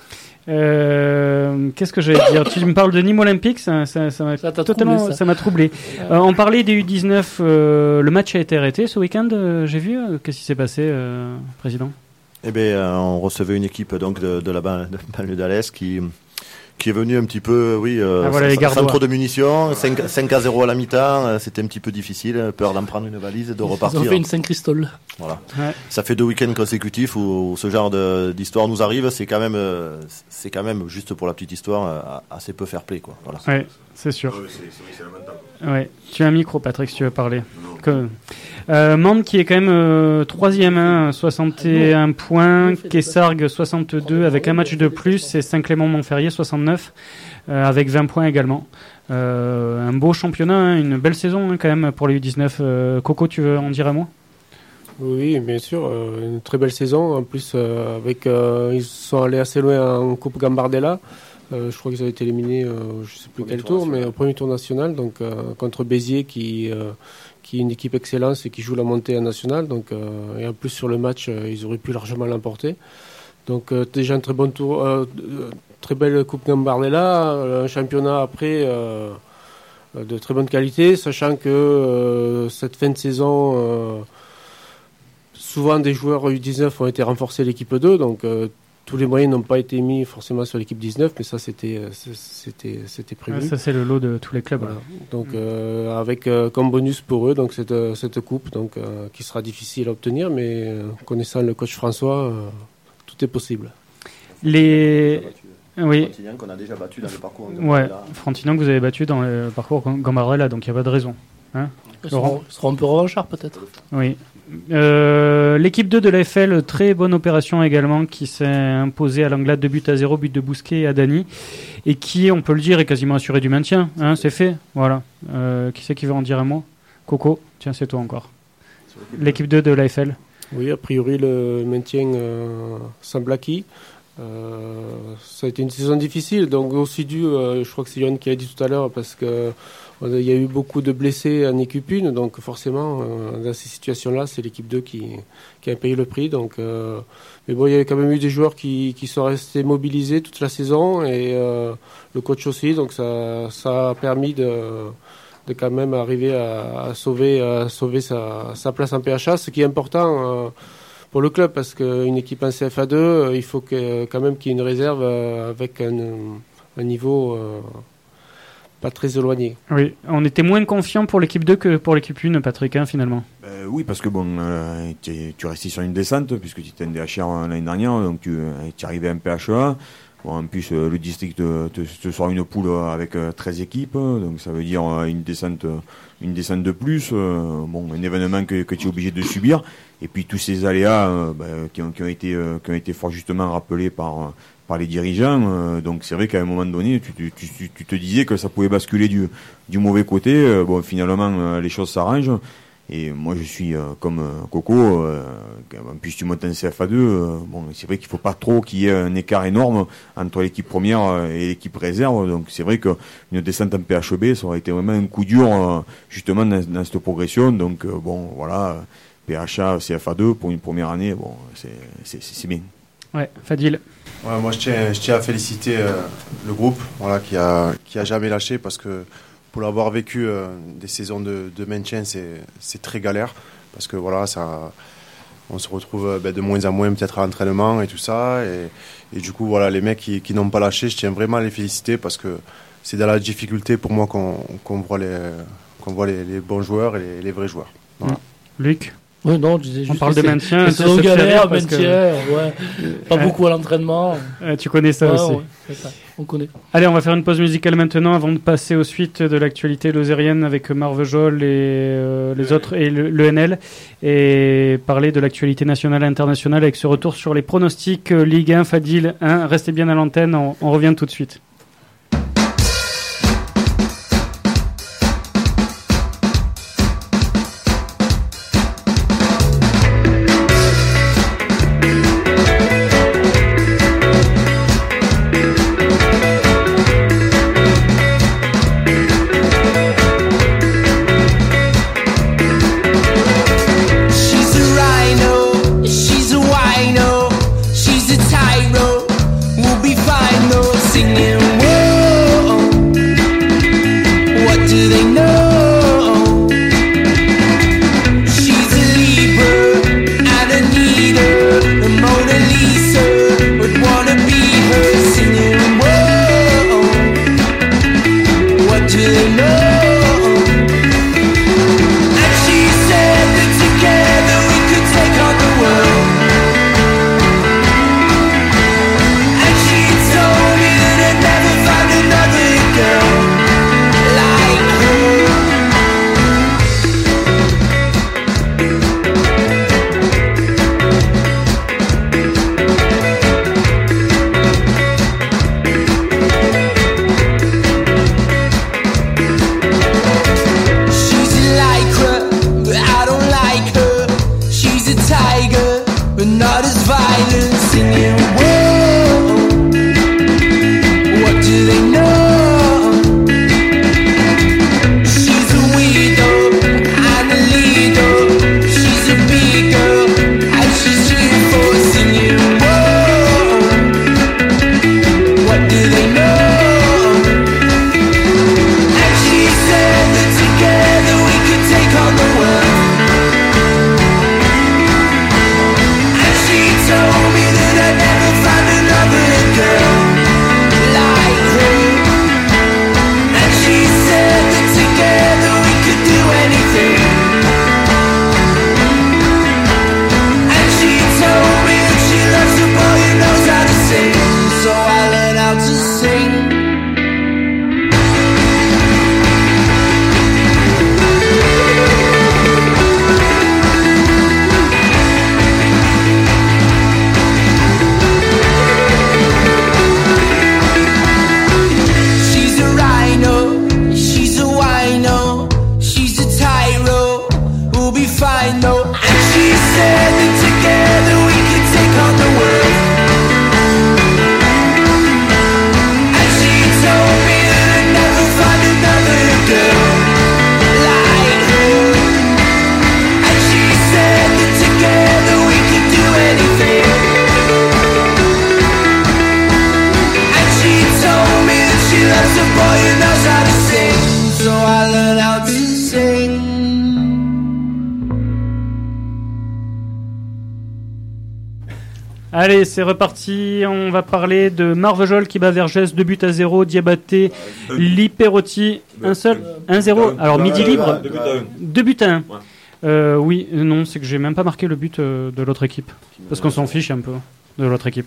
Qu'est-ce que j'allais dire? Tu me parles de Nîmes Olympique, ça m'a troublé. On parlait des U19, le match a été arrêté ce week-end, j'ai vu. Qu'est-ce qui s'est passé, Président? Eh bien, on recevait une équipe donc de la banlieue d'Alès qui est venue un petit peu, sans trop de munitions, 5-0 à la mi-temps, c'était un petit peu difficile, peur d'en prendre une valise, de repartir. Ils ont fait une Saint-Christol. Voilà. Ouais. Ça fait 2 week-ends consécutifs où ce genre d'histoire nous arrive, c'est quand même, juste pour la petite histoire, assez peu fair play, quoi. Voilà. Ouais, c'est sûr. C'est lamentable. Ouais. Tu as un micro, Patrick, si tu veux parler. Mende qui est quand même 3e, 61 points, Kessargues 62 avec un match de plus, et Saint-Clément-Montferrier 69 avec 20 points également. Un beau championnat, une belle saison quand même pour les U19. Coco, tu veux en dire un mot? Oui, bien sûr, une très belle saison. En plus, ils sont allés assez loin en Coupe Gambardella. Je crois qu'ils ont été éliminés, je ne sais plus quel tour, mais au premier tour national, donc contre Béziers qui est une équipe excellente et qui joue la montée en national. Donc, et en plus sur le match, ils auraient pu largement l'emporter. Donc déjà un très bon tour, très belle Coupe Gambardella, un championnat après de très bonne qualité, sachant que cette fin de saison, souvent des joueurs U19 ont été renforcés à l'équipe 2, donc tous les moyens n'ont pas été mis forcément sur l'équipe 19, mais ça c'était prévu. Ça c'est le lot de tous les clubs. Voilà. Donc avec comme bonus pour eux donc cette coupe donc qui sera difficile à obtenir, mais connaissant le coach François, tout est possible. Frontignan qu'on a déjà battu dans le parcours. Ouais, Frontignan que vous avez battu dans le parcours Gambardella, donc il n'y a pas de raison. Hein, Laurent. Ils seront un peu revanchards peut-être. Oui. L'équipe 2 de l'AFL, très bonne opération également, qui s'est imposée à l'Anglade 2-0, but de Bousquet et Adani, et qui, on peut le dire, est quasiment assuré du maintien. Hein, c'est fait. Voilà. Qui c'est qui veut en dire un mot? Coco, tiens, c'est toi encore. L'équipe 2 de l'AFL. Oui, a priori, le maintien semble acquis. Ça a été une saison difficile, donc aussi dû, je crois que c'est Yann qui a dit tout à l'heure, parce que il y a eu beaucoup de blessés en équipe 1, donc forcément, dans ces situations-là, c'est l'équipe 2 qui a payé le prix. Donc, mais bon, il y a quand même eu des joueurs qui sont restés mobilisés toute la saison, et le coach aussi, donc ça a permis de quand même arriver à sauver sa place en PHA, ce qui est important pour le club, parce qu'une équipe en CFA2, il faut quand même qu'il y ait une réserve avec un niveau pas très éloigné. Oui, on était moins confiant pour l'équipe 2 que pour l'équipe 1, Patrick, hein, finalement. Oui, parce que bon, tu restais sur une descente, puisque tu étais en DHR l'année dernière, donc tu arrivais en PHA. Bon, en plus, le district te sort une poule avec 13 équipes, donc ça veut dire une descente de plus, bon, un événement que tu es obligé de subir, et puis tous ces aléas qui ont été fort justement rappelés par les dirigeants, donc c'est vrai qu'à un moment donné, tu te disais que ça pouvait basculer du mauvais côté. Bon, finalement, les choses s'arrangent. Et moi, je suis comme Coco. En plus, tu montes en CFA2. Bon, c'est vrai qu'il faut pas trop qu'il y ait un écart énorme entre l'équipe première et l'équipe réserve. Donc, c'est vrai qu'une descente en PHB, ça aurait été vraiment un coup dur, justement, dans cette progression. Donc, bon, voilà, PHA, CFA2 pour une première année, bon, c'est bien. Ouais, Fadil. Ouais, moi, je tiens à féliciter le groupe, voilà, qui a jamais lâché, parce que pour l'avoir vécu des saisons de maintien, c'est très galère, parce que voilà, on se retrouve de moins en moins peut-être à l'entraînement et tout ça, et du coup voilà, les mecs qui n'ont pas lâché, je tiens vraiment à les féliciter, parce que c'est dans la difficulté pour moi qu'on voit les bons joueurs et les vrais joueurs. Voilà. Luc. Oui, non, je disais juste on parle de maintien, c'est une galère, maintien, ouais. Pas beaucoup à l'entraînement. Tu connais ça aussi. Ouais, c'est ça. On connaît. Allez, on va faire une pause musicale maintenant avant de passer aux suites de l'actualité lozérienne avec Marvejol et les autres et le NL, et parler de l'actualité nationale et internationale avec ce retour sur les pronostics Ligue 1, Fadil 1. Restez bien à l'antenne, on revient tout de suite. Singing a boy who knows how to sing, so I learned how to sing. Allez, c'est reparti. On va parler de Marvejol qui bat Vergès 2-0, Diabaté, Liperotti, un seul, 1-0. Alors midi libre, 2-1. Oui, non, c'est que j'ai même pas marqué le but de l'autre équipe, parce qu'on s'en fiche un peu de l'autre équipe.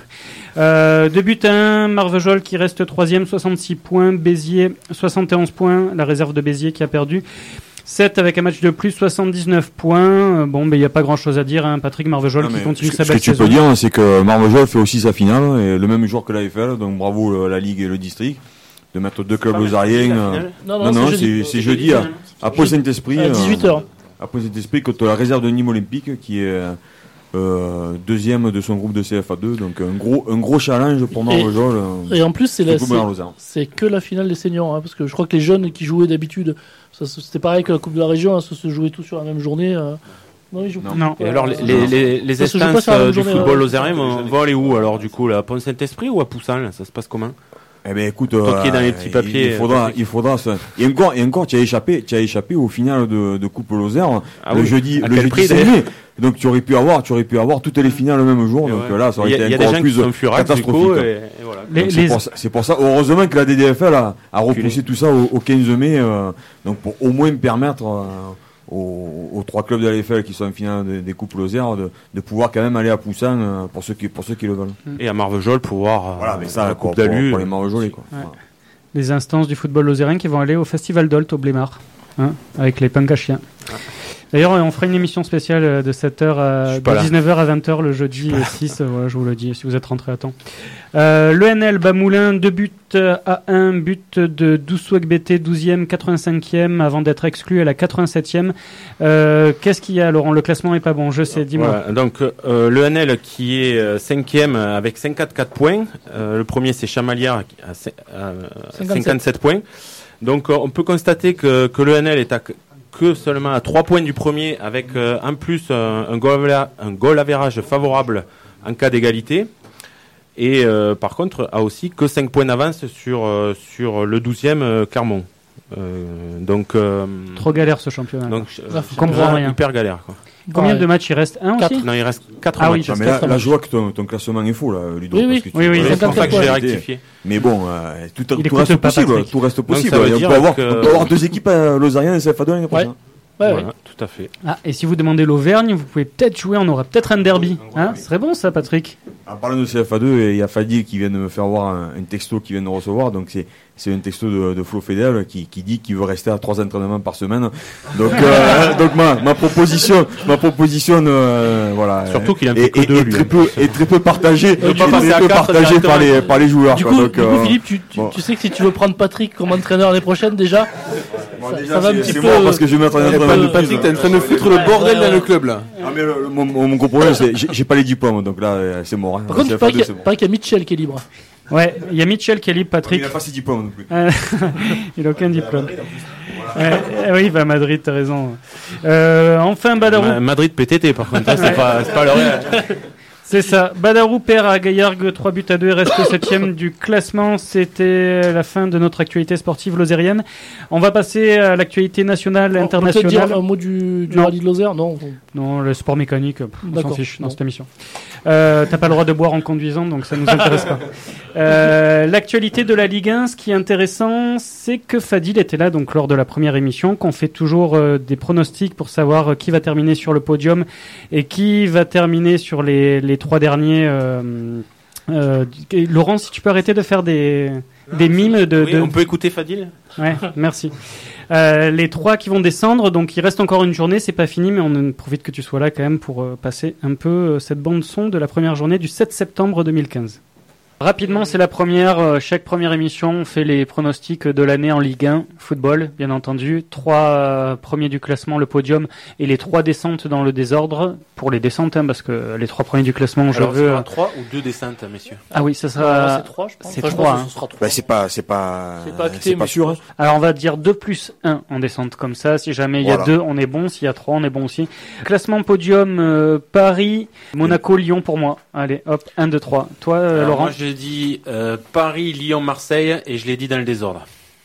2-1, Marvejol qui reste 3ème, 66 points, Béziers 71 points, la réserve de Béziers qui a perdu. 7 avec un match de plus, 79 points. Bon, mais il n'y a pas grand chose à dire, hein. Patrick Marvejol qui continue sa belle saison. Ce que tu peux dire, c'est que Marvejol fait aussi sa finale, et le même jour que l'AFL, donc bravo la Ligue et le district, de mettre deux clubs lausanniens. Non, c'est jeudi à Pau-Saint-Esprit. À 18h. À Pau-Saint-Esprit contre la réserve de Nîmes Olympique, qui est deuxième de son groupe de CFA2, donc un gros challenge pour Marvejol. Et en plus, c'est que la finale des seniors, hein, parce que je crois que les jeunes qui jouaient d'habitude, c'était pareil que la Coupe de la Région, hein, ça se jouait tout sur la même journée. Non, ils jouent pas. Non. Et alors, les instances du football lausanien vont aller où alors, du coup, à Pont-Saint-Esprit ou à Poussin, ça se passe comment? Eh ben écoute, toi qui es dans les petits papiers, il faudra ça. Et encore, tu as échappé au final de Coupe Lozère le jeudi dernier. Donc tu aurais pu avoir toutes les finales le même jour. Donc là, ça aurait été encore plus catastrophique. C'est pour ça. Heureusement que la DDFL a repoussé tout ça au 15 mai, donc pour au moins permettre aux trois clubs de l'AFL qui sont en finale des Coupes Lozère de pouvoir quand même aller à Poussin pour ceux qui le veulent. Et à Marvejol pouvoir mais ça la Coupe d'Alu pour les Marvejolais quoi. Ouais. Les instances du football lozérien qui vont aller au Festival d'Olt au Blémard, hein, avec les punks à chiens. D'ailleurs, on fera une émission spéciale de 7h de 19h à 20h le jeudi 6, voilà, je vous le dis, si vous êtes rentrés à temps. L'ENL Bamoulin, 2 buts à 1, but de Doussouek BT, 12e, 85e, avant d'être exclu à la 87e. Qu'est-ce qu'il y a, Laurent? Le classement est pas bon, je sais, dis-moi. Voilà, donc, l'ENL qui est 5e avec 54 points. Le premier, c'est Chamalières à 57 points. Donc, on peut constater que l'ENL est seulement à 3 points du premier, avec en plus un goal average favorable en cas d'égalité, et par contre a aussi que 5 points d'avance sur le 12e Clermont. Donc trop galère ce championnat. Donc je comprends rien. Hyper galère quoi. Combien de matchs il reste? 1 aussi? Non, il reste 4 matchs. Oui, mais là je vois que ton classement est faux là, Ludo. Oui, c'est pour ça que j'ai rectifié. Mais bon, tout reste possible. Tout reste possible. On peut avoir 2 équipes lausanniennes et CFA2 l'année prochaine. Voilà, tout à fait. Ah, et si vous demandez l'Auvergne, vous pouvez peut-être jouer, on aura peut-être un derby. Hein, ce serait bon ça, Patrick. En parlant de CFA2, il y a Fadi qui vient de me faire voir un texto qu'il vient de recevoir. Donc c'est un texto de Flo Fédéral qui dit qu'il veut rester à 3 entraînements par semaine. Donc ma proposition voilà. Surtout qu'il a fait que 2 lui. Très peu partagé par les joueurs. Du coup, Philippe, tu sais que si tu veux prendre Patrick comme entraîneur l'année prochaine déjà, ça va un petit peu. Parce que je vais mettre un entraîneur. Patrick, t'es en train de foutre le bordel dans le club là. Ah mais mon gros problème c'est j'ai pas les diplômes, donc là c'est mort. Par contre, il paraît qu'il y a Mitchell qui est libre. Ouais, il y a Mitchell qui est libre, Patrick. Il a pas ses diplômes non plus. Il a aucun diplôme. Oui, bah Madrid, t'as raison. Enfin, Badarou. Madrid PTT, par contre, c'est pas le réel. C'est ça. Badarou perd à Gaillargues 3-2 et reste 7ème du classement. C'était la fin de notre actualité sportive lozérienne. On va passer à l'actualité nationale, internationale. On peut dire un mot du rallye de Lozère? Non, le sport mécanique, on s'en fiche dans cette émission. T'as pas le droit de boire en conduisant, donc ça nous intéresse pas. L'actualité de la Ligue 1, ce qui est intéressant, c'est que Fadil était là donc lors de la première émission, qu'on fait toujours des pronostics pour savoir qui va terminer sur le podium et qui va terminer sur les 3 derniers. Laurent, si tu peux arrêter de faire des mimes de... On peut écouter Fadil? Ouais, merci. Les 3 qui vont descendre, donc il reste encore une journée, c'est pas fini, mais on profite que tu sois là quand même pour passer un peu cette bande son de la première journée du 7 septembre 2015. Rapidement, c'est la première. Chaque première émission, on fait les pronostics de l'année en Ligue 1, football, bien entendu. 3 premiers du classement, le podium, et les 3 descentes dans le désordre. Pour les descentes, hein, parce que les 3 premiers du classement, alors, je veux... Alors, 3 ou 2 descentes, messieurs? Ah oui, ça sera... c'est 3, je pense. C'est 3, hein. Bah, c'est pas sûr. Hein. Alors, on va dire 2 plus 1 en descente, comme ça. Si jamais il y a 2, on est bon. S'il y a 3, on est bon aussi. Classement podium, Paris, Monaco, Lyon pour moi. Allez, hop, 1, 2, 3. Toi, alors, Laurent? Moi, j'ai dit Paris, Lyon, Marseille, et je l'ai dit dans le désordre.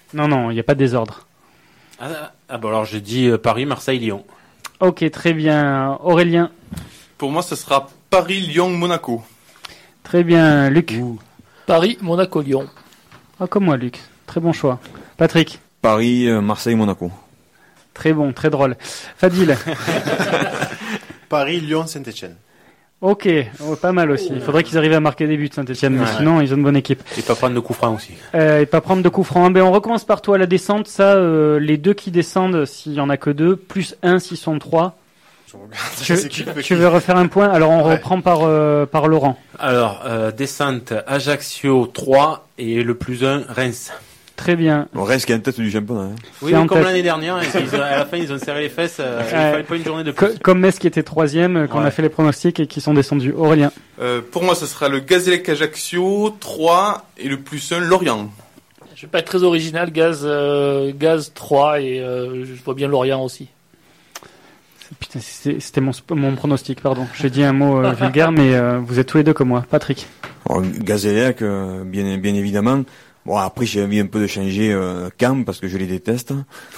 Non, il n'y a pas de désordre. Bon, alors j'ai dit Paris, Marseille, Lyon. Ok, très bien. Aurélien. Pour moi, ce sera Paris, Lyon, Monaco. Très bien. Luc. Paris, Monaco, Lyon. Ah, comme moi, Luc. Très bon choix. Patrick. Paris, Marseille, Monaco. Très bon, très drôle. Fadil. Paris, Lyon, Saint-Etienne. Ok, pas mal aussi. Il faudrait qu'ils arrivent à marquer des buts, Saint-Etienne, mais sinon, ils ont une bonne équipe. Et pas prendre de coups francs aussi. Et pas prendre de coups francs. Ben, on recommence par toi, la descente. Ça, les 2 qui descendent, s'il y en a que 2, plus 1 s'ils sont 3. Tu veux refaire un point? Alors, on reprend par Laurent. Alors, descente, Ajaccio 3 et le plus 1, Reims. Très bien. Bon, Reims qui est en tête du championnat. Hein. Oui, comme l'année dernière, à la fin, ils ont serré les fesses. Il fallait pas une journée de plus. Comme Metz qui était 3e, quand on a fait les pronostics et qui sont descendus. Aurélien. Pour moi, ce sera le Gazélec Ajaccio 3 et le plus 1, Lorient. Je vais pas être très original, Gaz 3 et je vois bien Lorient aussi. Putain, c'était mon pronostic, pardon. J'ai dit un mot vulgaire, mais vous êtes tous les deux comme moi. Patrick. Gazélec, bien évidemment. Bon, après, j'ai envie un peu de changer Caen parce que je les déteste.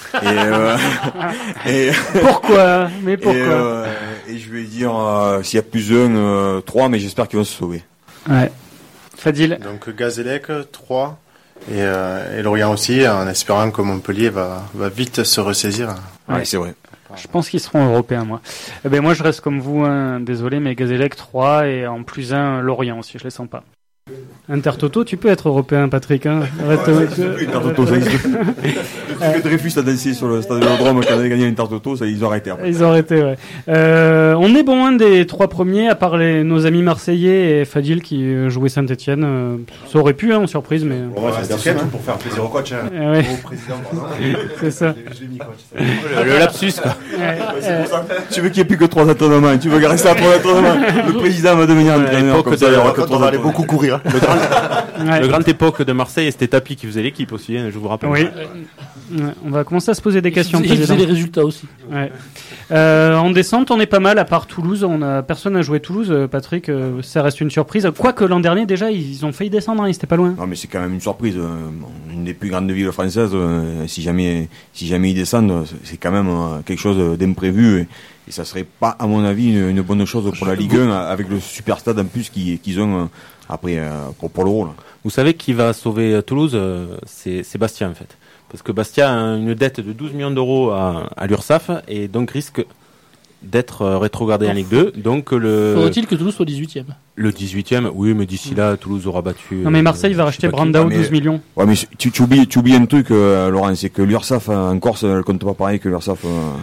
Et pourquoi? Mais pourquoi? Et je vais dire s'il y a plus 1, 3, mais j'espère qu'ils vont se sauver. Ouais. Fadil. Donc Gazélec 3 et Lorient aussi, en espérant que Montpellier va vite se ressaisir. Ouais, c'est vrai. Je pense qu'ils seront européens, moi. Eh ben, moi, je reste comme vous, hein, désolé, mais Gazélec 3 et en plus 1, Lorient aussi, je les sens pas. Intertoto, tu peux être européen, Patrick. Hein. Intertoto, ça existe. Depuis que Dreyfus a dansé sur le stade de l'Aérodrome quand il avait gagné Intertoto, ça, ils ont arrêté. Après. Ils ont arrêté, ouais. On est bon, des 3 premiers, à part nos amis marseillais et Fadil qui jouait Saint-Etienne. Ça aurait pu, en surprise, mais... C'est pour faire plaisir au coach. Hein. Ouais. Au président, pardon. C'est ça. Le lapsus, quoi. Tu veux qu'il n'y ait plus que 3 entraînements, tu veux rester à 3 entraînements. Le président va devenir entraîneur, comme ça, il y aura que 3 on va aller beaucoup courir. Hein. Le grand époque de Marseille, c'était Tapi qui faisait l'équipe aussi, hein, je vous rappelle. Oui. On va commencer à se poser des questions. Il faisait les résultats aussi. Ouais. En descente, on est pas mal, à part Toulouse. Personne n'a joué Toulouse, Patrick. Ça reste une surprise. Quoique l'an dernier, déjà, ils ont failli descendre, hein, ils étaient pas loin. Non, mais c'est quand même une surprise. Une des plus grandes villes françaises, si jamais ils descendent, c'est quand même quelque chose d'imprévu. Et ça serait pas, à mon avis, une bonne chose pour la Ligue 1, avec le super stade en plus qu'ils ont après pour l'Euro. Vous savez qui va sauver Toulouse? C'est Bastia, en fait. Parce que Bastia a une dette de 12 millions d'euros à l'URSSAF et donc risque d'être rétrogradé en Ligue 2. Donc faudrait-il que Toulouse soit 18e? Le 18e, oui, mais d'ici là, Toulouse aura battu... Non, mais Marseille va racheter Brandao 12 millions. Ouais, mais tu oublies un truc, Laurent, c'est que l'URSSAF en Corse, elle compte pas pareil que l'URSSAF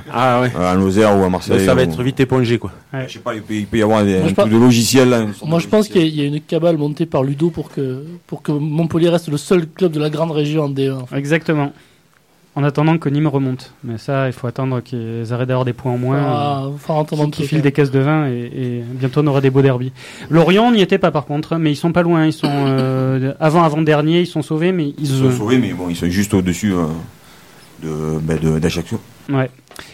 en Lozère ou à Marseille. Ça va être vite épongé, quoi. Ouais. Je sais pas, il peut y avoir un truc de logiciel. Là, moi, je pense qu'il y a une cabale montée par Ludo pour que Montpellier reste le seul club de la grande région en D1. Exactement. En attendant que Nîmes remonte. Mais ça, il faut attendre qu'ils arrêtent d'avoir des points en moins. Qu'ils filent des caisses de vin et bientôt on aura des beaux derbies. Lorient n'y était pas par contre, mais ils sont pas loin. Ils sont avant-dernier, ils sont sauvés, mais ils sont sauvés, mais bon, ils sont juste au-dessus d'Ajaccio. Ouais.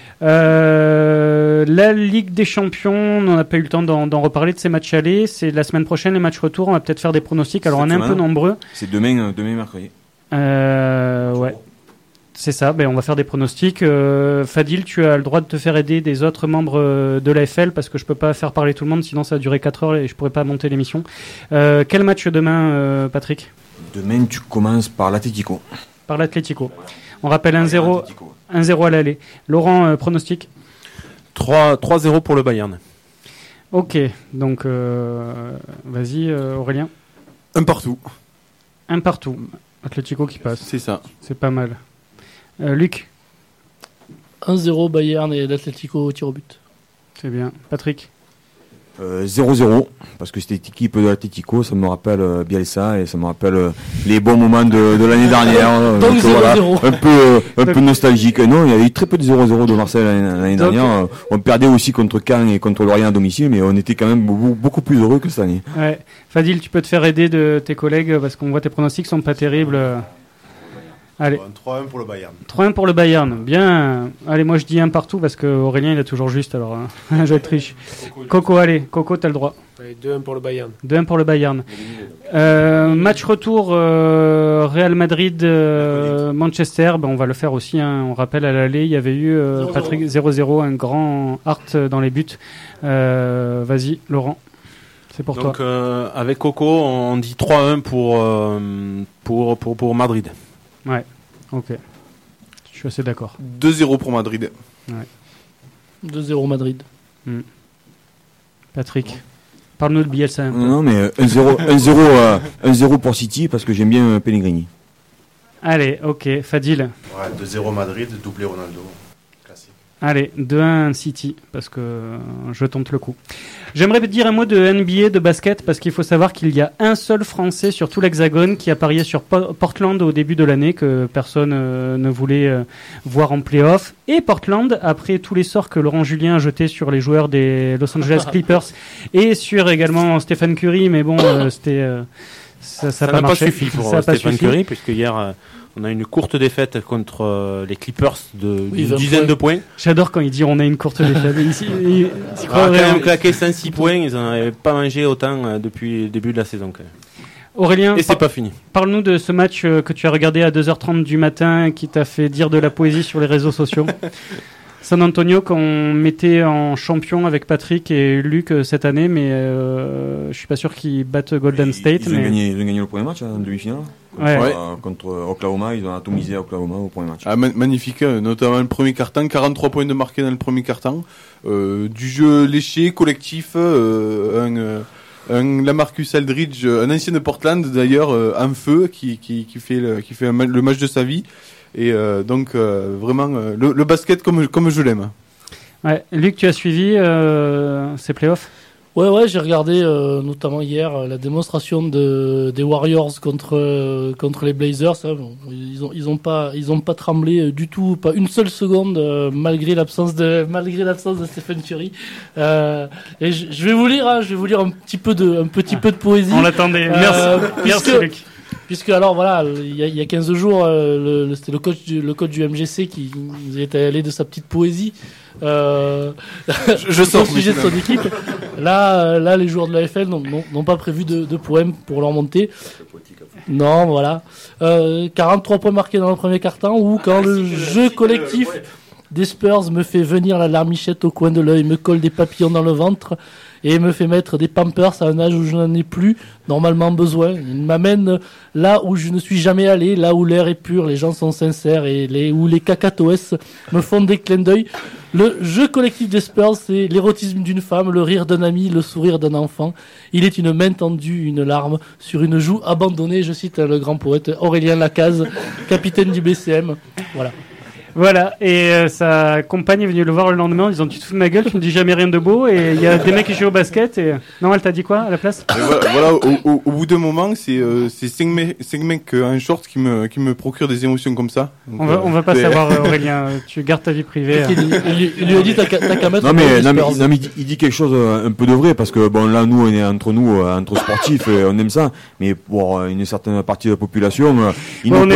La Ligue des Champions, on n'a pas eu le temps d'en reparler de ces matchs allés. C'est la semaine prochaine, les matchs retour. On va peut-être faire des pronostics. Alors on est un peu nombreux. C'est demain mercredi. Ouais. C'est ça, on va faire des pronostics. Fadil, tu as le droit de te faire aider des autres membres de l'AFL parce que je peux pas faire parler tout le monde, sinon ça va durer 4 heures et je pourrais pas monter l'émission. Quel match demain, Patrick? Demain, tu commences par l'Atlético. Par l'Atlético. On rappelle 1-0 à l'aller. Laurent, pronostic? 3-0 pour le Bayern. Ok, donc vas-y Aurélien. 1 partout. 1 partout. Atlético qui passe. C'est ça. C'est pas mal. Luc? 1-0 Bayern et l'Atlético au tir au but. C'est bien. Patrick? 0-0, parce que cette équipe de l'Atlético, ça me rappelle Bielsa et ça me rappelle les bons moments de l'année dernière. Donc 0-0. Voilà, un peu nostalgique. Non, il y a eu très peu de 0-0 de Marseille l'année dernière. On perdait aussi contre Caen et contre Lorient à domicile, mais on était quand même beaucoup plus heureux que cette année. Ouais. Fadil, tu peux te faire aider de tes collègues parce qu'on voit tes pronostics sont pas terribles. Allez. 3-1 pour le Bayern. 3-1 pour le Bayern. Bien. Allez, moi je dis 1 partout parce que Aurélien il a toujours juste. Alors, je vais être riche. Coco, allez. Coco, t'as le droit. Allez, 2-1 pour le Bayern. 2-1 pour le Bayern. Match retour Real Madrid Manchester. Ben, on va le faire aussi. Hein. On rappelle à l'aller, il y avait eu Patrick 0-0, un grand Hart dans les buts. Vas-y, Laurent. C'est pour Donc, toi. avec Coco, on dit 3-1 pour Madrid. Ouais, ok. Je suis assez d'accord. 2-0 pour Madrid. Ouais. 2-0 Madrid. Patrick, parle-nous de Bielsa un peu. Non, mais 1-0 pour City parce que j'aime bien Pellegrini. Allez, ok. Fadil. Ouais, 2-0 Madrid, doublé Ronaldo. Classique. Allez, 2-1 City, parce que je tente le coup. J'aimerais dire un mot de NBA, de basket, parce qu'il faut savoir qu'il y a un seul Français sur tout l'Hexagone qui a parié sur Portland au début de l'année, que personne ne voulait voir en play-off. Et Portland, après tous les sorts que Laurent Julien a jetés sur les joueurs des Los Angeles Clippers, et sur également Stephen Curry, mais bon, c'était... ça n'a pas suffi pour Stephen Curry, puisque hier... on a une courte défaite contre les Clippers d'une dizaine de points. J'adore quand il dit on a une courte défaite. Ils ont quand même claqué 5-6 points, ils n'en avaient pas mangé autant depuis le début de la saison. Aurélien, et c'est pas fini. Parle-nous de ce match que tu as regardé à 2h30 du matin qui t'a fait dire de la poésie sur les réseaux sociaux. San Antonio qu'on mettait en champion avec Patrick et Luc cette année, mais je suis pas sûr qu'ils battent Golden State. Ils ont gagné le premier match en demi-finale. Contre Oklahoma, ils ont atomisé Oklahoma au premier match. Ah, magnifique, notamment le premier quart-temps, 43 points de marqués dans le premier quart-temps. Du jeu léché, collectif, Lamarcus Aldridge, un ancien de Portland d'ailleurs, en feu, qui fait le match de sa vie. Et donc vraiment le basket comme je l'aime. Ouais, Luc, tu as suivi ces playoffs? Ouais, j'ai regardé notamment hier la démonstration des Warriors contre les Blazers. Ils ont pas tremblé du tout, pas une seule seconde, malgré l'absence de Stephen Curry. Et je vais vous lire un petit peu de poésie. On l'attendait. Merci Luc. Puisque alors voilà, il y a 15 jours, c'était le coach du MGC qui nous est allé de sa petite poésie. Je sors au sujet de son équipe. Là, les joueurs de la FL n'ont pas prévu de poème pour leur montée. Non, voilà. 43 points marqués dans le premier quart-temps, ou quand le jeu collectif des Spurs me fait venir la larmichette au coin de l'œil, me colle des papillons dans le ventre et me fait mettre des pampers à un âge où je n'en ai plus normalement besoin. Il m'amène là où je ne suis jamais allé, là où l'air est pur, les gens sont sincères et où les cacatoès me font des clins d'œil. Le jeu collectif des Spurs, c'est l'érotisme d'une femme, le rire d'un ami, le sourire d'un enfant. Il est une main tendue, une larme sur une joue abandonnée. Je cite le grand poète Aurélien Lacaze, capitaine du BCM. Voilà, et sa compagne est venue le voir le lendemain en disant tu te fous de ma gueule, tu ne dis jamais rien de beau, et il y a des mecs qui jouent au basket, et non, elle t'a dit quoi à la place? Voilà, au bout d'un moment, c'est 5 mecs en short qui me procurent des émotions comme ça. Donc, on va pas savoir, Aurélien, tu gardes ta vie privée. Il lui a dit t'as qu'à mettre. Non mais il dit quelque chose un peu de vrai, parce que bon là nous on est entre sportifs et on aime ça, mais pour une certaine partie de la population, ils nous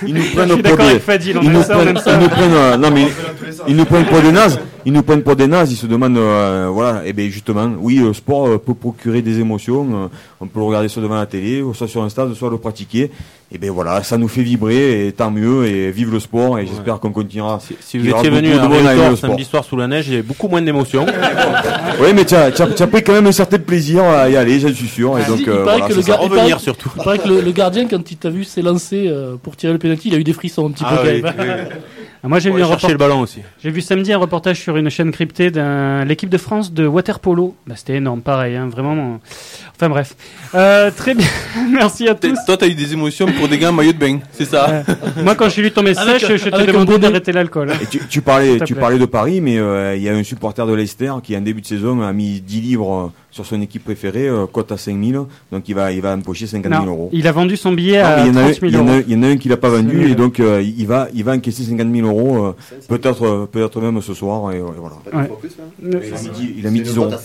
prennent pour des nazes. Ils se demandent, et bien justement, oui, le sport peut procurer des émotions, on peut le regarder soit devant la télé, soit sur un stade, soit le pratiquer, et bien voilà, ça nous fait vibrer, et tant mieux, et vive le sport, et j'espère qu'on continuera. Si vous étiez venu à Réautor samedi soir sous la neige, il y avait beaucoup moins d'émotions. Oui, mais tu as pris quand même un certain plaisir à y aller, j'en suis sûr, et donc, revenir surtout. Il paraît que le gardien, quand il t'a vu s'élancer pour tirer le penalty, il a eu des frissons un petit peu quand même. Moi, j'ai vu le ballon aussi. J'ai vu samedi un reportage sur une chaîne cryptée de l'équipe de France de water-polo. C'était énorme, pareil, hein, vraiment. Enfin bref. Très bien. Merci à tous. Toi, t'as eu des émotions pour des gars en maillot de bain, c'est ça? Moi, quand j'ai lu ton message, je t'ai demandé d'arrêter l'alcool. Et tu parlais de Paris, mais il y a un supporter de Leicester qui, en début de saison, a mis 10 livres sur son équipe préférée, cote à 5 000, donc il va empocher 50 000 euros. Il a vendu son billet à 30 000 euros. Il y en a un qui l'a pas vendu, et donc il va encaisser 50 000 euros, peut-être même ce soir, et voilà. Ouais. Il a mis 10 euros.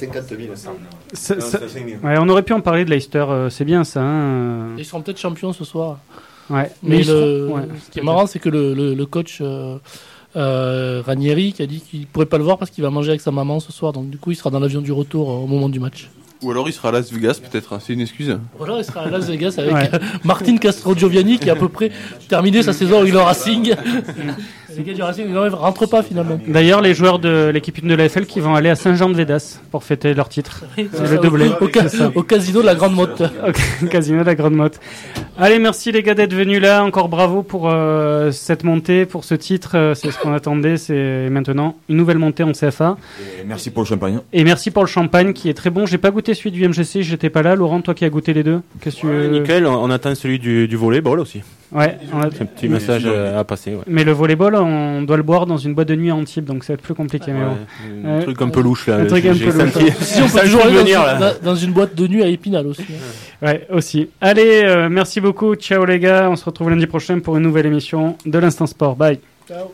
Ouais, on aurait pu en parler de Leicester, c'est bien ça. Hein. Ils seront peut-être champions ce soir. Ouais. Mais ouais, ce qui est marrant, c'est que le coach Ranieri qui a dit qu'il pourrait pas le voir parce qu'il va manger avec sa maman ce soir. Donc du coup, il sera dans l'avion du retour au moment du match. Ou alors il sera à Las Vegas, peut-être, c'est une excuse. Ou alors il sera à Las Vegas avec Martin Castro-Gioviani qui a à peu près terminé sa saison avec le Racing. Les gars du Racing ne rentrent pas finalement. D'ailleurs, les joueurs de l'équipe 1 de l'AFL qui vont aller à Saint-Jean-de-Védas pour fêter leur titre. Oui, c'est le doublé. Au casino de la Grande Motte. Au casino de la Grande Motte. Allez, merci les gars d'être venus là. Encore bravo pour cette montée, pour ce titre. C'est ce qu'on attendait. C'est maintenant une nouvelle montée en CFA. Et merci pour le champagne. Et merci pour le champagne qui est très bon. J'ai pas goûté celui du MGC, j'étais pas là. Laurent, toi qui as goûté les deux, qu'est-ce que tu... Nickel, on attend celui du volleyball aussi. Ouais, c'est un petit message à passer. Ouais. Mais le volleyball, on doit le boire dans une boîte de nuit à Antibes, donc ça va être plus compliqué. Un truc un peu louche là. Un truc un peu louche. Si on peut toujours aller dans une boîte de nuit à Épinal aussi. Ouais, aussi. Allez, merci beaucoup. Ciao les gars. On se retrouve lundi prochain pour une nouvelle émission de l'Instant Sport. Bye. Ciao.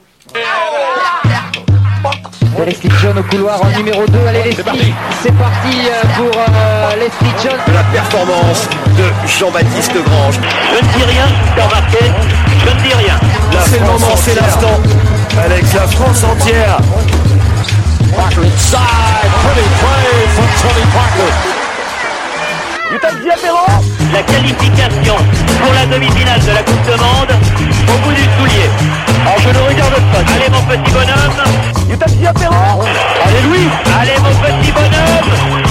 Leslie John au couloir en numéro 2. Allez Leslie, c'est parti pour Leslie John. La performance de Jean-Baptiste Grange. Je ne dis rien, t'as remarqué, je ne dis rien. C'est le moment, c'est l'instant. Alex, la France entière. Parker inside, pretty play from Tony Parker. La qualification pour la demi-finale de la Coupe du Monde au bout du soulier. Alors je ne regarde pas. Allez mon petit bonhomme. Allez Louis. Allez mon petit bonhomme.